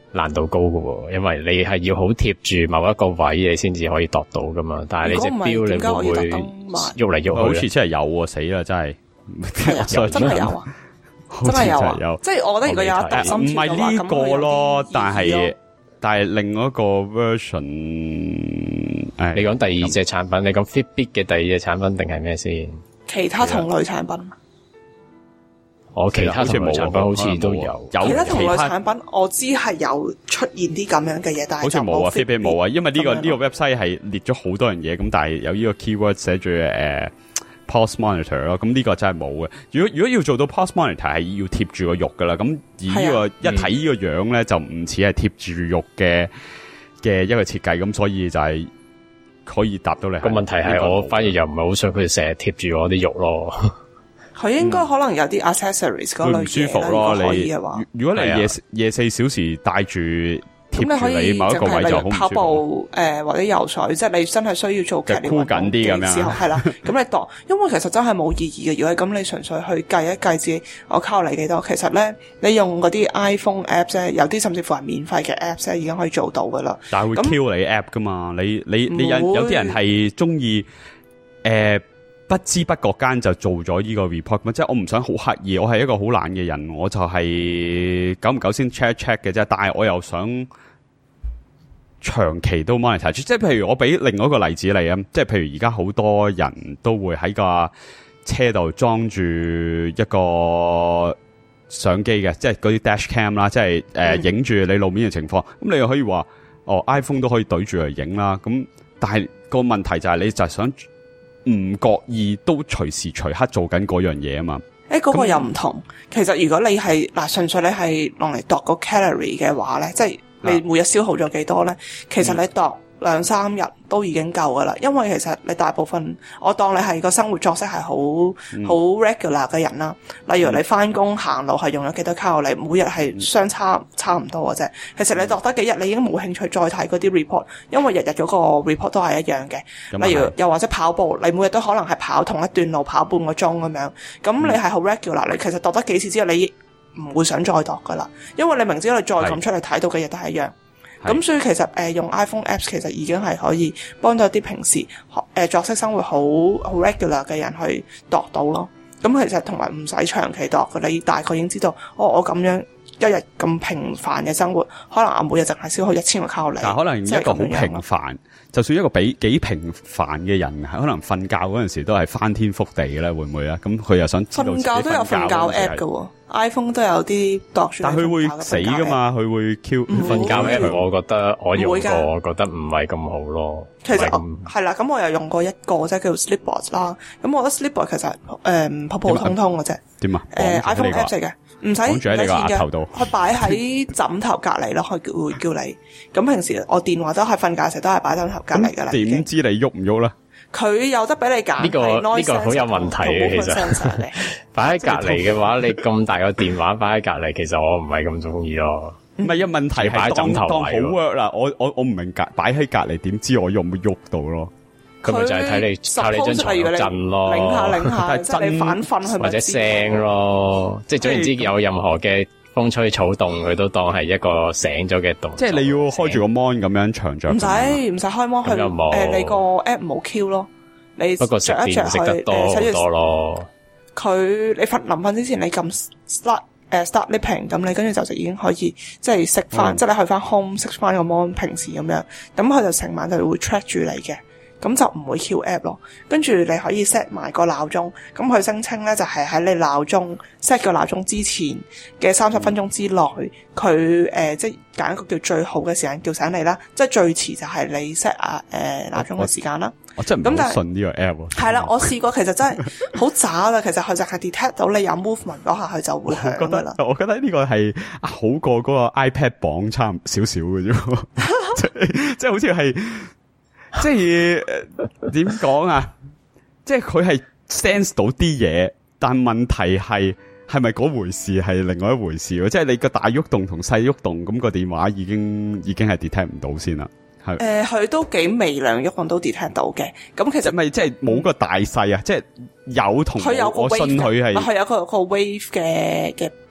難度高㗎喎，因為你係要好貼住某一個位你先至可以度到噶嘛。但係你隻錶你會唔會喐嚟喐去？ 好似真係有喎，死啦真係， 真係有啊，真係有啊， 有即係我覺得如果有一度心唔係呢個咯，但係但係另外一個 version， 你講第二隻產品，你講 Fitbit 嘅第二隻產品定係咩先？ 其他同類產品。 我其他同類產品好似都有， 有其他同類產品我知係有出現啲咁樣嘅嘢，但係好似冇啊 Fitbit 冇啊，因為呢個呢個 website 係列咗好多樣嘢，咁但係有呢個 keyword 寫住誒 pulse monitor 咯，咁呢個真係冇嘅。如果如果要做到 pulse monitor 係要貼住個肉噶啦，咁而呢個一睇呢個樣咧就唔似係貼住肉嘅嘅一個設計，咁所以就係可以答到你。 個問題係我反而又唔係好想佢成日貼住我啲肉咯。 佢應該可能有啲 accessories 嗰類嘢啦，如果可以嘅話。 如果你夜廿四小時帶住貼住你某一個位就好唔舒服。 跑步誒、呃、或者游水，即係你真係需要做劇烈運動嘅時候，係啦。咁你度，因為其實真係冇意義嘅。如果係咁，你純粹去計一計自己我卡路里幾多，其實咧你用嗰啲 iPhone apps 咧，有啲甚至乎係免費嘅 apps 咧，已經可以做到噶啦。 但係會 kill 你 app 噶嘛？你你你有有啲人係中意誒。不知不覺間就做咗呢個 report， 即係我唔想好刻意，我係一個好懶嘅人，我就係久唔久先 check check 嘅啫。但係我又想長期都 monitor， 即係譬如我俾另外一個例子嚟啊，即係譬如而家好多人都會喺個車度裝住一個相機嘅，即係嗰啲 dash cam 啦，即係誒影住你路面嘅情況。咁你又可以話哦 iPhone 都可以對住嚟影啦。咁但係個問題就係你就係想。唔覺意都隨時隨刻做緊嗰樣嘢啊嘛！ 誒、欸，嗰、那個又唔同。其實如果你係嗱，純粹你係用嚟度個 calorie 嘅話咧，即係你每日消耗咗幾多咧，其實你度兩三日都已經夠噶啦。因為其實你大部分，我當你係個生活作息係好好 regular 嘅人啦。例如你翻工行路係用咗幾多卡路里，每日係相差差唔多嘅啫。其實你度得幾日，你已經冇興趣再睇嗰啲 report， 因為日日嗰個 report 都係一樣嘅。例如又或者跑步，你每日都可能係跑同一段路跑半個鐘咁樣，咁你係好 regular， 你其實度得幾次之後，你唔會想再度噶啦，因為你明知你再撳出嚟睇到嘅嘢都係一樣。咁所以其實誒、呃、用 iPhone apps 其實已經係可以幫到啲平時誒、呃、作息生活好好 regular 嘅人去度到咯。咁其實同埋唔使長期度嘅，你大概已經知道，哦，我咁樣一日咁平凡嘅生活，可能我每日淨係消耗一千個卡路里。 但可能一個好平凡，就算一個比幾平凡嘅人，可能瞓覺嗰陣時都係翻天覆地嘅咧，會唔會啊？咁佢又想知道自己瞓覺都有瞓覺 app 嘅喎。iPhone 都有啲度，但佢會死噶嘛？佢會 Q 瞓覺 app，我覺得我用過，我覺得唔係咁好咯。 其實係啦，咁我又用過一個即係叫 Sleepbox 啦。咁我覺得 Sleepbox 其實誒普普通通嘅啫。 點啊？ 誒 iPhone app 嚟嘅，唔使綁住喺你個額頭度， 佢擺喺枕頭隔離咯，佢叫會叫你。咁平時我電話都係瞓覺時都係擺枕頭隔離㗎啦。 點知你喐唔喐咧？ 佢有得俾你揀， 呢、這個呢、這個好有問題嘅。其實擺喺隔離嘅話，你咁大個電話擺喺隔離，其實我唔係咁中意咯。唔係，一問題係擺枕頭當好 work 啦。我我我唔明隔擺喺隔離，點知我喐唔喐到咯？佢咪就係睇你靠你張床震咯，擰下擰下，即係你反瞓係咪？或者聲咯，即係總言之有任何嘅風吹草動，佢都當係一個醒咗嘅動作。即係你要開住個 mon 咁樣長着。唔使唔使開 mon 去誒，你個 app 冇 Q 咯。你不過着一着去誒，睇住咯。佢你瞓臨瞓之前，你撳 start 誒 start sleeping 咁，你跟住就就已經可以即係熄翻，即係你去翻 home 熄翻個 mon 平時咁樣，咁佢就成晚就會 track 住你嘅。咁就唔會 Q app 咯，跟住你可以 set 埋個鬧鐘，咁佢聲稱咧就係喺你鬧鐘 set 個鬧鐘之前嘅三十分鐘之內，佢誒、呃、即係揀一個叫最好嘅時間叫醒你啦，即係最遲就係你 set 啊誒鬧鐘嘅時間啦。我真係唔好信呢個 app 喎。係啦，我試過其實真係好渣啦，其實佢就係 detect 到你有 movement 嗰下，佢就會響噶啦。我覺得呢個係好過嗰個 iPad 磅差少少嘅啫，即係即係好似係。即係點講啊？即係佢係 sense 到啲嘢，但問題係係咪嗰回事係另外一回事？即係你個大喐動同細喐動，咁個電話已經已經係 detect 唔到先啦。係誒，佢、呃、都幾微量喐動都 detect 到嘅。咁其實咪即係冇個大細啊？即係有同佢有個 wave，我信佢係佢有個個 wave 嘅嘅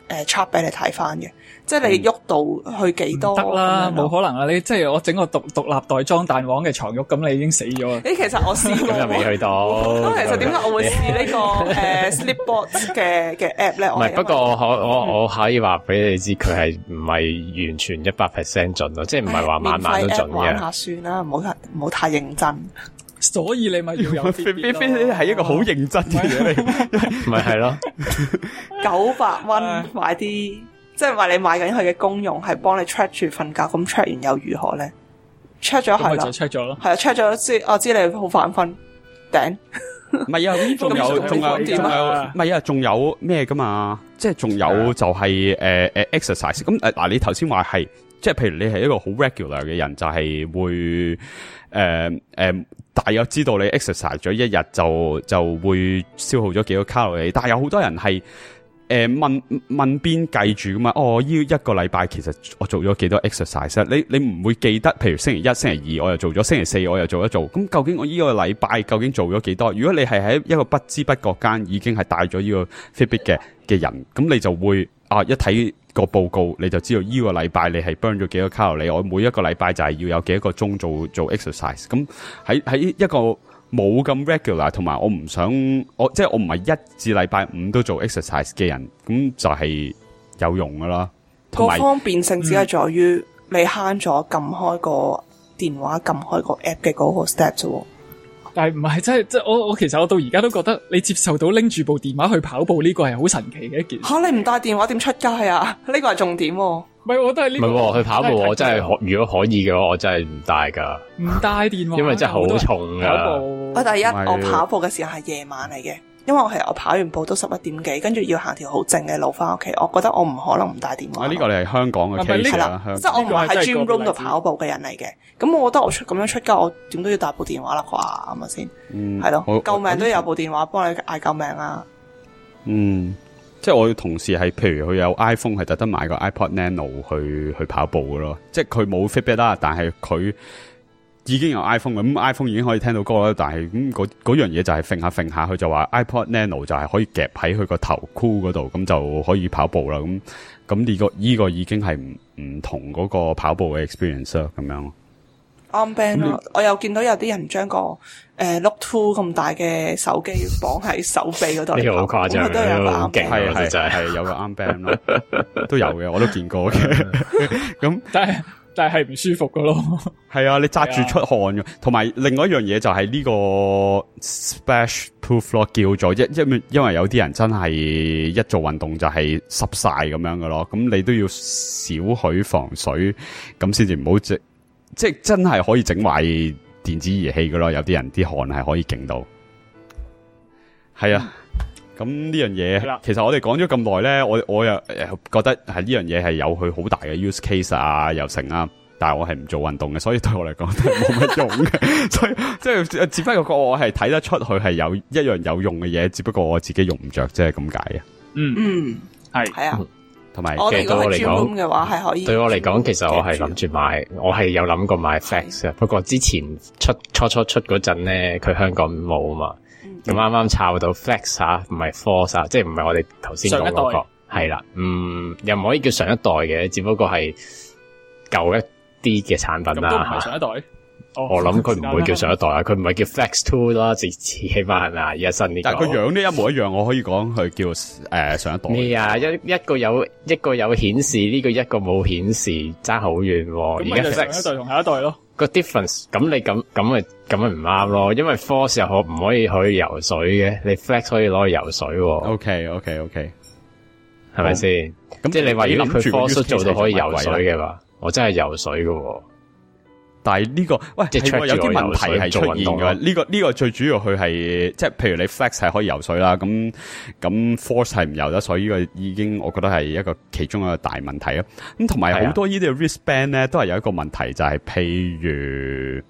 誒 chart 俾你睇翻嘅，即係你喐到去幾多得啦，冇可能啦！你即係我整個獨獨立袋裝彈簧嘅床褥，咁你已經死咗啦！ 誒，其實我試過， 咁又未去到。 咁其實點解我會試呢、這個誒、uh, Sleepboard 嘅嘅 app 咧？ 唔係，不過我可我我可以話俾你知，佢係唔係完全一百 percent 準咯，即係唔係話晚晚都準嘅。 玩下算啦，唔好唔好太認真。 所以你咪要有 Fitbit 咯，係一個好認真嘅嘢嚟， 咪係咯， 九百蚊買啲，即係話你買緊佢嘅功用係幫你 check 住瞓覺，咁 check 完又如何咧 ？check 咗係啦， 就 check 咗咯， 係啊 check 咗知，我知你好反瞓頂。 唔係啊，仲有仲有仲有，唔係啊，仲有咩噶嘛？即係仲有就係誒誒 exercise。咁誒嗱，你頭先話係，即係譬如你係一個好 regular 嘅人，就係會。誒、呃、誒、呃，大約知道你 exercise 咗一日就就會消耗咗幾多卡路里，但係有好多人係誒、呃、問問邊計住噶嘛？哦，呢一個禮拜其實我做咗幾多 exercise？你你唔會記得，譬如星期一、星期二我又做咗，星期四我又做一做，咁究竟我呢個禮拜究竟做咗幾多？如果你係喺一個不知不覺間已經係帶咗呢個 Fitbit 嘅嘅人，咁你就會啊一睇個報告你就知道呢個禮拜你係 burn 咗幾多卡路里，我每一個禮拜就係要有幾多個鐘做做 exercise。咁喺喺一個冇咁 regular，同埋我唔想我即係我唔係一至禮拜五都做 exercise 嘅人，咁就係有用噶啦。 個方便性只係在於你慳咗撳開個電話撳開個 app 嘅嗰個 step 啫。 但係唔係，即係即係我我其實我到而家都覺得你接受到拎住部電話去跑步呢個係好神奇嘅一件事。 吓、啊，你唔帶電話點出街啊？呢個係重點、啊。 唔係，我都係呢、這個。唔係， 去跑步我真係可，如果可以嘅話，我真係唔帶噶。唔帶電話， 因為真係好重噶。 我第一，我跑步嘅時候係夜晚嚟嘅。因為我係我跑完步都十一點幾，跟住要行條好靜嘅路翻屋企，我覺得我唔可能唔帶電話。 啊，呢、這個你係香港嘅 case 啦， 即係我唔係喺 gym room 度跑步嘅人嚟嘅。咁我覺得我出咁樣出街，我點都要帶部電話啦啩，係咪先？嗯，係咯，救命都有部電話幫你嗌救命啊！ 嗯，即係我同事係，譬如佢有 iPhone， 係特登買個 iPod Nano 去去跑步嘅咯。即係佢冇 Fitbit 啦，但係佢已經有 iPhone 咁、嗯、iPhone 已經可以聽到歌啦。但係咁嗰嗰樣嘢就係揈下揈下，佢就話 iPod Nano 就係可以夾喺佢個頭箍嗰度，咁就可以跑步啦。咁咁呢個呢、這個已經係唔唔同嗰個跑步嘅 experience 啦，咁樣。 armband 咯，我又見到有啲人將個誒 Note two 咁大嘅手機綁喺手臂嗰度， 呢個好誇張， 都有個 armband， 係係就係有個 armband 咯，都有嘅，我都見過嘅。咁但係但係係唔舒服噶咯。 係啊，你揸住出汗嘅，同埋另外一樣嘢就係呢個 splash proof 咯，叫做因因因為有啲人真係一做運動就係濕晒咁樣嘅咯，咁你都要少許防水，咁先至唔好即。即係真係可以整壞電子儀器噶咯，有啲人啲汗係可以勁到。係啊，咁呢樣嘢，其實我哋講咗咁耐咧，我我又覺得係呢樣嘢係有佢好大嘅 use case 啊，又成啊，但係我係唔做運動嘅，所以對我嚟講都係冇乜用嘅。所以即係只不過我係睇得出佢係有一樣有用嘅嘢，只不過我自己用唔着，即係咁解嘅。 嗯嗯，係係啊。 同埋， 我哋如果係 gym room 嘅話，係可以。對我嚟講， 其實我係諗住買，我係有諗過買 Flex 嘅。不過之前出初初出嗰陣咧，佢香港冇啊嘛。咁啱啱抄到 Flex 啊，唔係 Force 啊，即係唔係我哋頭先講嗰個。係啦，嗯，又唔可以叫上一代嘅，只不過係舊一啲嘅產品啦。 咁都唔係上一代。 我諗佢唔會叫上一代啊，佢唔係叫 Flex Two 啦，至起碼係咪啊？而家新呢個， 但係佢樣都一模一樣，我可以講佢叫誒、呃、上一代。 咩啊？一一個有一個有顯示，呢、這個一個冇顯示，爭好遠。而家 Flex 上一代同下一代咯。 個 difference， 咁你咁咁咪咁咪唔啱咯？因為 Force 又可唔可以去游水嘅，你 Flex 可以攞去游水。 OK OK OK， 係咪先？咁即係你話如果佢 Force 做到可以游水嘅話，我真係游水嘅。 但係呢、這個喂， 即係有啲問題係出現嘅。呢、這個呢、這個最主要佢係即係，譬如你 Flex 係可以游水啦，咁咁 Force 係唔游得水，呢個已經我覺得係一個其中一個大問題啦。咁同埋好多呢啲 wristband 咧，都係有一個問題，就係、是、譬如誒、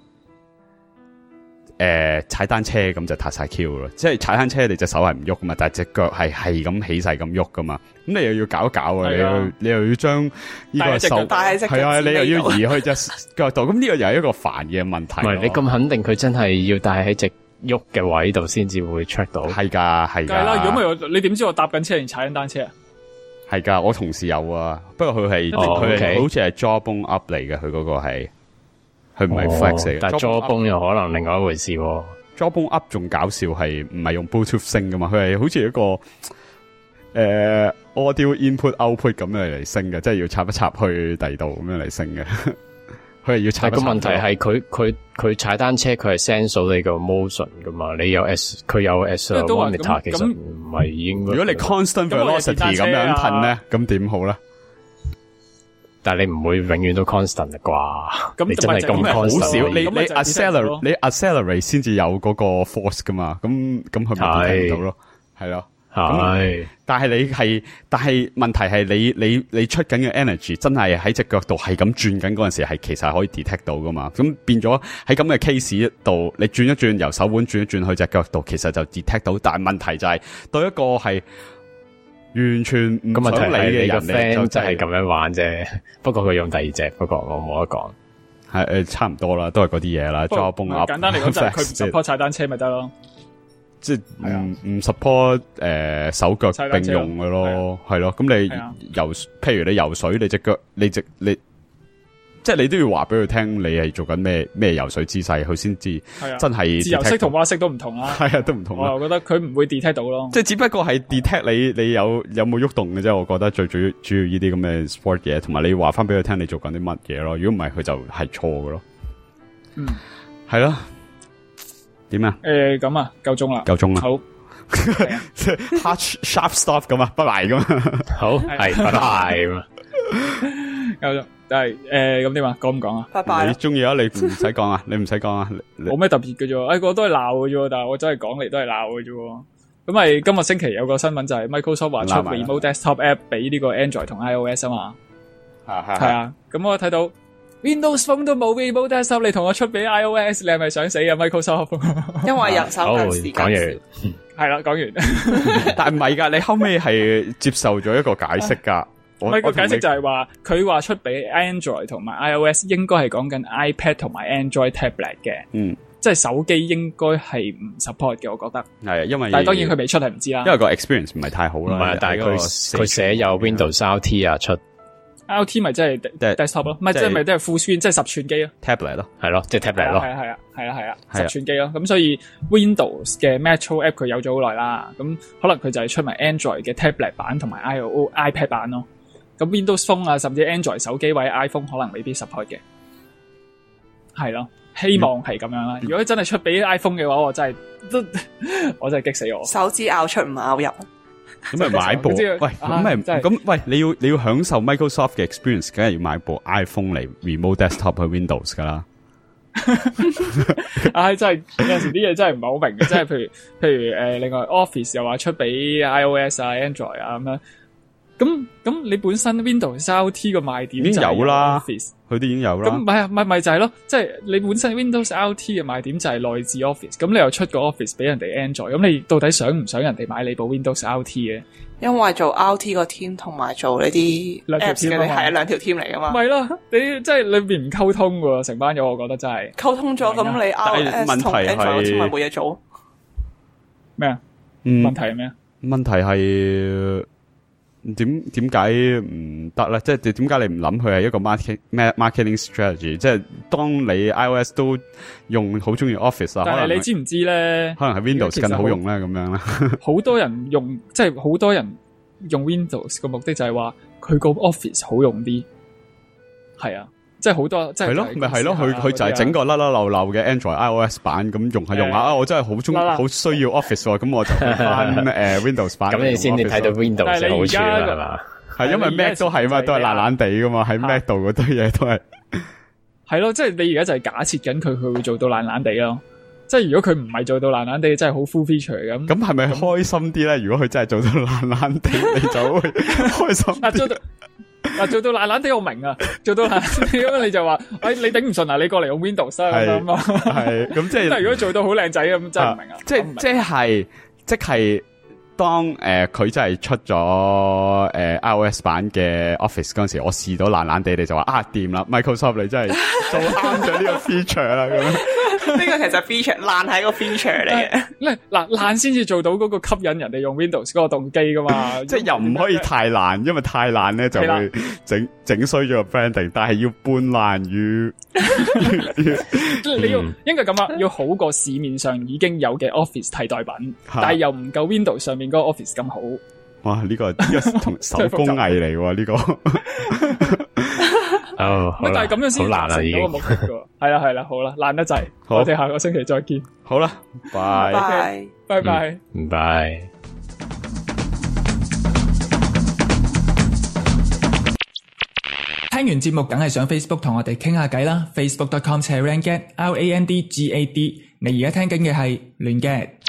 呃、踩單車咁就撻晒 Q 咯。即係踩單車你隻手係唔喐噶嘛，但係隻腳係係咁起勢咁喐噶嘛。咁你又要搞一搞啊！你又你又要將呢個手係啊，你又要移去隻腳度。咁呢個又係一個煩嘅問題。 唔係你咁肯定佢真係要戴喺隻喐嘅位度先至會 check 到？ 係噶，係噶。 係啦，如果唔係你點知我搭緊車定踩緊單車啊？ 係㗎，我同事有啊，不過佢係佢係好似係 Jawbone Up 嚟嘅，佢嗰個係佢唔係 Flex 嚟嘅， 但係 Jawbone 又可能另外一回事喎。 Jawbone Up 仲搞笑係唔係用 Bluetooth 升㗎嘛？佢係好似一個誒、呃、audio input output 咁樣嚟升嘅，即係要插一插去第二度咁樣嚟升嘅。佢係要踩。個問題係佢佢佢踩單車佢係 sense 到你個 motion 噶嘛？你有 S 佢有 accelerometer，其實唔係應該。如果你 constant velocity 咁樣噴咧，咁點好咧？但係你唔會永遠都 constant 嘅啩？咁你真係咁好少？你你 accelerate 你 accelerate 先至有嗰個 force 噶嘛？咁咁佢咪睇唔到咯？係咯。係，但係你係，但係問題係你你你出緊嘅 energy 真係喺隻腳度係咁轉緊嗰陣時係其實係可以 detect 到噶嘛？咁變咗喺咁嘅 case 度，你轉一轉由手腕轉一轉去隻腳度，其實就 detect 到。但係問題就係、是、對一個係完全唔想理嘅人嚟，就真係咁樣玩啫。不過佢用第二隻，不過我冇得講。係誒、呃，差唔多啦，都係嗰啲嘢啦。Jawbone Up， 簡單嚟講就係佢唔 support 踩單車咪得咯。 即係唔唔 support 誒手腳並用嘅咯，係咯。咁你游，譬如你游水，你隻腳，你隻你，即係你都要話俾佢聽，你係做緊咩咩游水姿勢，佢先知真係。自由式同蛙式都唔同啦，係啊，都唔同。 我又覺得佢唔會 detect 到咯， 即係只不過係 detect 你你有有冇喐動嘅啫。我覺得最主要主要呢啲咁嘅 sport 嘢，同埋你話翻俾佢聽你做緊啲乜嘢咯。如果唔係，佢就係錯嘅咯。嗯，係咯。點啊？誒，咁啊，夠鐘啦，夠鐘啦，好，即係 hard sharp stop 咁啊，拜拜咁啊，好，係拜拜咁啊，夠鐘，但係誒，咁點啊？講唔講啊？拜拜。你中意啊？你唔使講啊？你唔使講啊？冇咩特別嘅啫，誒，我都係鬧嘅啫，但係我真係講嚟都係鬧嘅啫。咁咪今日星期有個新聞就係 Microsoft 話出 Remote Desktop App 俾呢個 Android 同 iOS 啊嘛，係係啊，咁我睇到。Windows Phone 都冇 Remote Desktop，你同我出俾 iOS， 你係咪想死啊 Microsoft？ 因為人手緊時間。講完，係啦，講完。但係唔係噶，你後尾係接受咗一個解釋噶。唔係個解釋就係話，佢話出俾 Android 同埋 iOS 應該係講緊 iPad 同埋 Android Tablet 嘅。嗯，即係手機應該係唔 support 嘅，我覺得。係，因為但係當然佢未出係唔知啦。因為個 experience 唔係太好啦。唔係，但係佢佢寫有 Windows R T 啊出。R T 咪即係 desktop 咯，唔係即係咪都係 full screen，即係十寸機咯 ，tablet 咯，係咯，即係 tablet 咯，係啊係啊係啊係啊，十寸機咯，咁所以 Windows 嘅 Metro App 佢有咗好耐啦，咁可能佢就係出埋 Android 嘅 tablet 版同埋 I O iPad 版咯，咁 Windows Phone 啊，甚至 Android 手機或者 iPhone 可能未必 support 嘅，係咯，希望係咁樣啦。嗯、如果真係出俾 iPhone 嘅話，我真係都我真係激死我，手指拗出唔拗入。咁咪買部喂，咁咪咁喂，你要你要享受 Microsoft 嘅 experience， 梗係要買部 iPhone 嚟 remote desktop 去 Windows 噶啦。唉、哎，真係有陣時啲嘢真係唔係好明嘅，即係譬如譬如誒、呃，另外 Office 又話出俾 iOS 啊、Android 啊咁樣。咁咁你本身 Windows R T 個賣點已經有啦，佢都已經有啦。咁唔係啊，咪咪就係咯，即係你本身 Windows R T 嘅賣點就係內置 Office， 咁你又出個 Office 俾人哋 Android， 咁你到底想唔想人哋買你部 Windows R T 嘅？因為做 R T 個 team 同埋做呢啲 apps 嘅，係兩條 team 嚟噶嘛。咪咯，你即係裏邊唔溝通喎，成班友我覺得真係溝通咗，咁你 iOS 同 Android 咪冇嘢做咩啊？問題係咩啊？問題係。點點解唔得咧？即係點解你唔諗佢係一個 marketing marketing strategy？ 即係當你 iOS 都用好中意 Office 啊，但係你知唔知咧？可能係 Windows 更好用咧，咁樣啦。好多人用，即係好多人用 Windows 個目的就係話佢個 Office 好用啲，係啊。即係好多，即係係咯，咪係咯，佢佢就係整個甩甩漏漏嘅 Android iOS 版咁用下用下啊！我真係好中好需要 Office 喎，咁我就翻誒 Windows 版。咁你先至睇到 Windows 嘅好處啦，係嘛？係因為 Mac 都係嘛，都係爛爛地噶嘛，喺 Mac 度嗰堆嘢都係。係咯，即係你而家就係假設緊佢佢會做到爛爛地咯。即係如果佢唔係做到爛爛地，真係好 full feature 咁。咁係咪開心啲咧？如果佢真係做到爛爛地，你就會開心啲。嗱，做到爛爛地我明啊，做到爛爛地咁你就話，哎，你頂唔順啊，你過嚟用 Windows 啊咁啊，係咁即係。但係如果做到好靚仔咁，真係唔明啊。即係即係即係當誒佢、呃、真係出咗誒、呃、iOS 版嘅 Office 嗰陣時，我試到爛爛地，你就話啊掂啦 ，Microsoft 你真係做啱咗呢個 feature 啦咁。 個其實 feature 爛係一個 feature 嚟嘅。 嗱爛先至做到嗰個吸引人哋用 Windows 嗰個動機噶嘛， 即係又唔可以太爛，因為太爛咧就會整整衰咗個 branding， 但係要半爛與你要應該咁啊，要好過市面上已經有嘅 Office 替代品，但係又唔夠 Windows 上面嗰個 Office 咁好。 哇！呢、這個呢、這個同手工藝嚟喎，呢、這個。 哦， 但係咁樣先達成到個目的㗎。係啦係啦，好啦，爛得滯，我哋下個星期再見。 好啦，拜拜拜拜嗯，拜。 聽完節目梗係上 Facebook 同我哋傾下偈啦 ，facebook dot com slash rangad L A N D G A D。你而家聽緊嘅係亂嘅。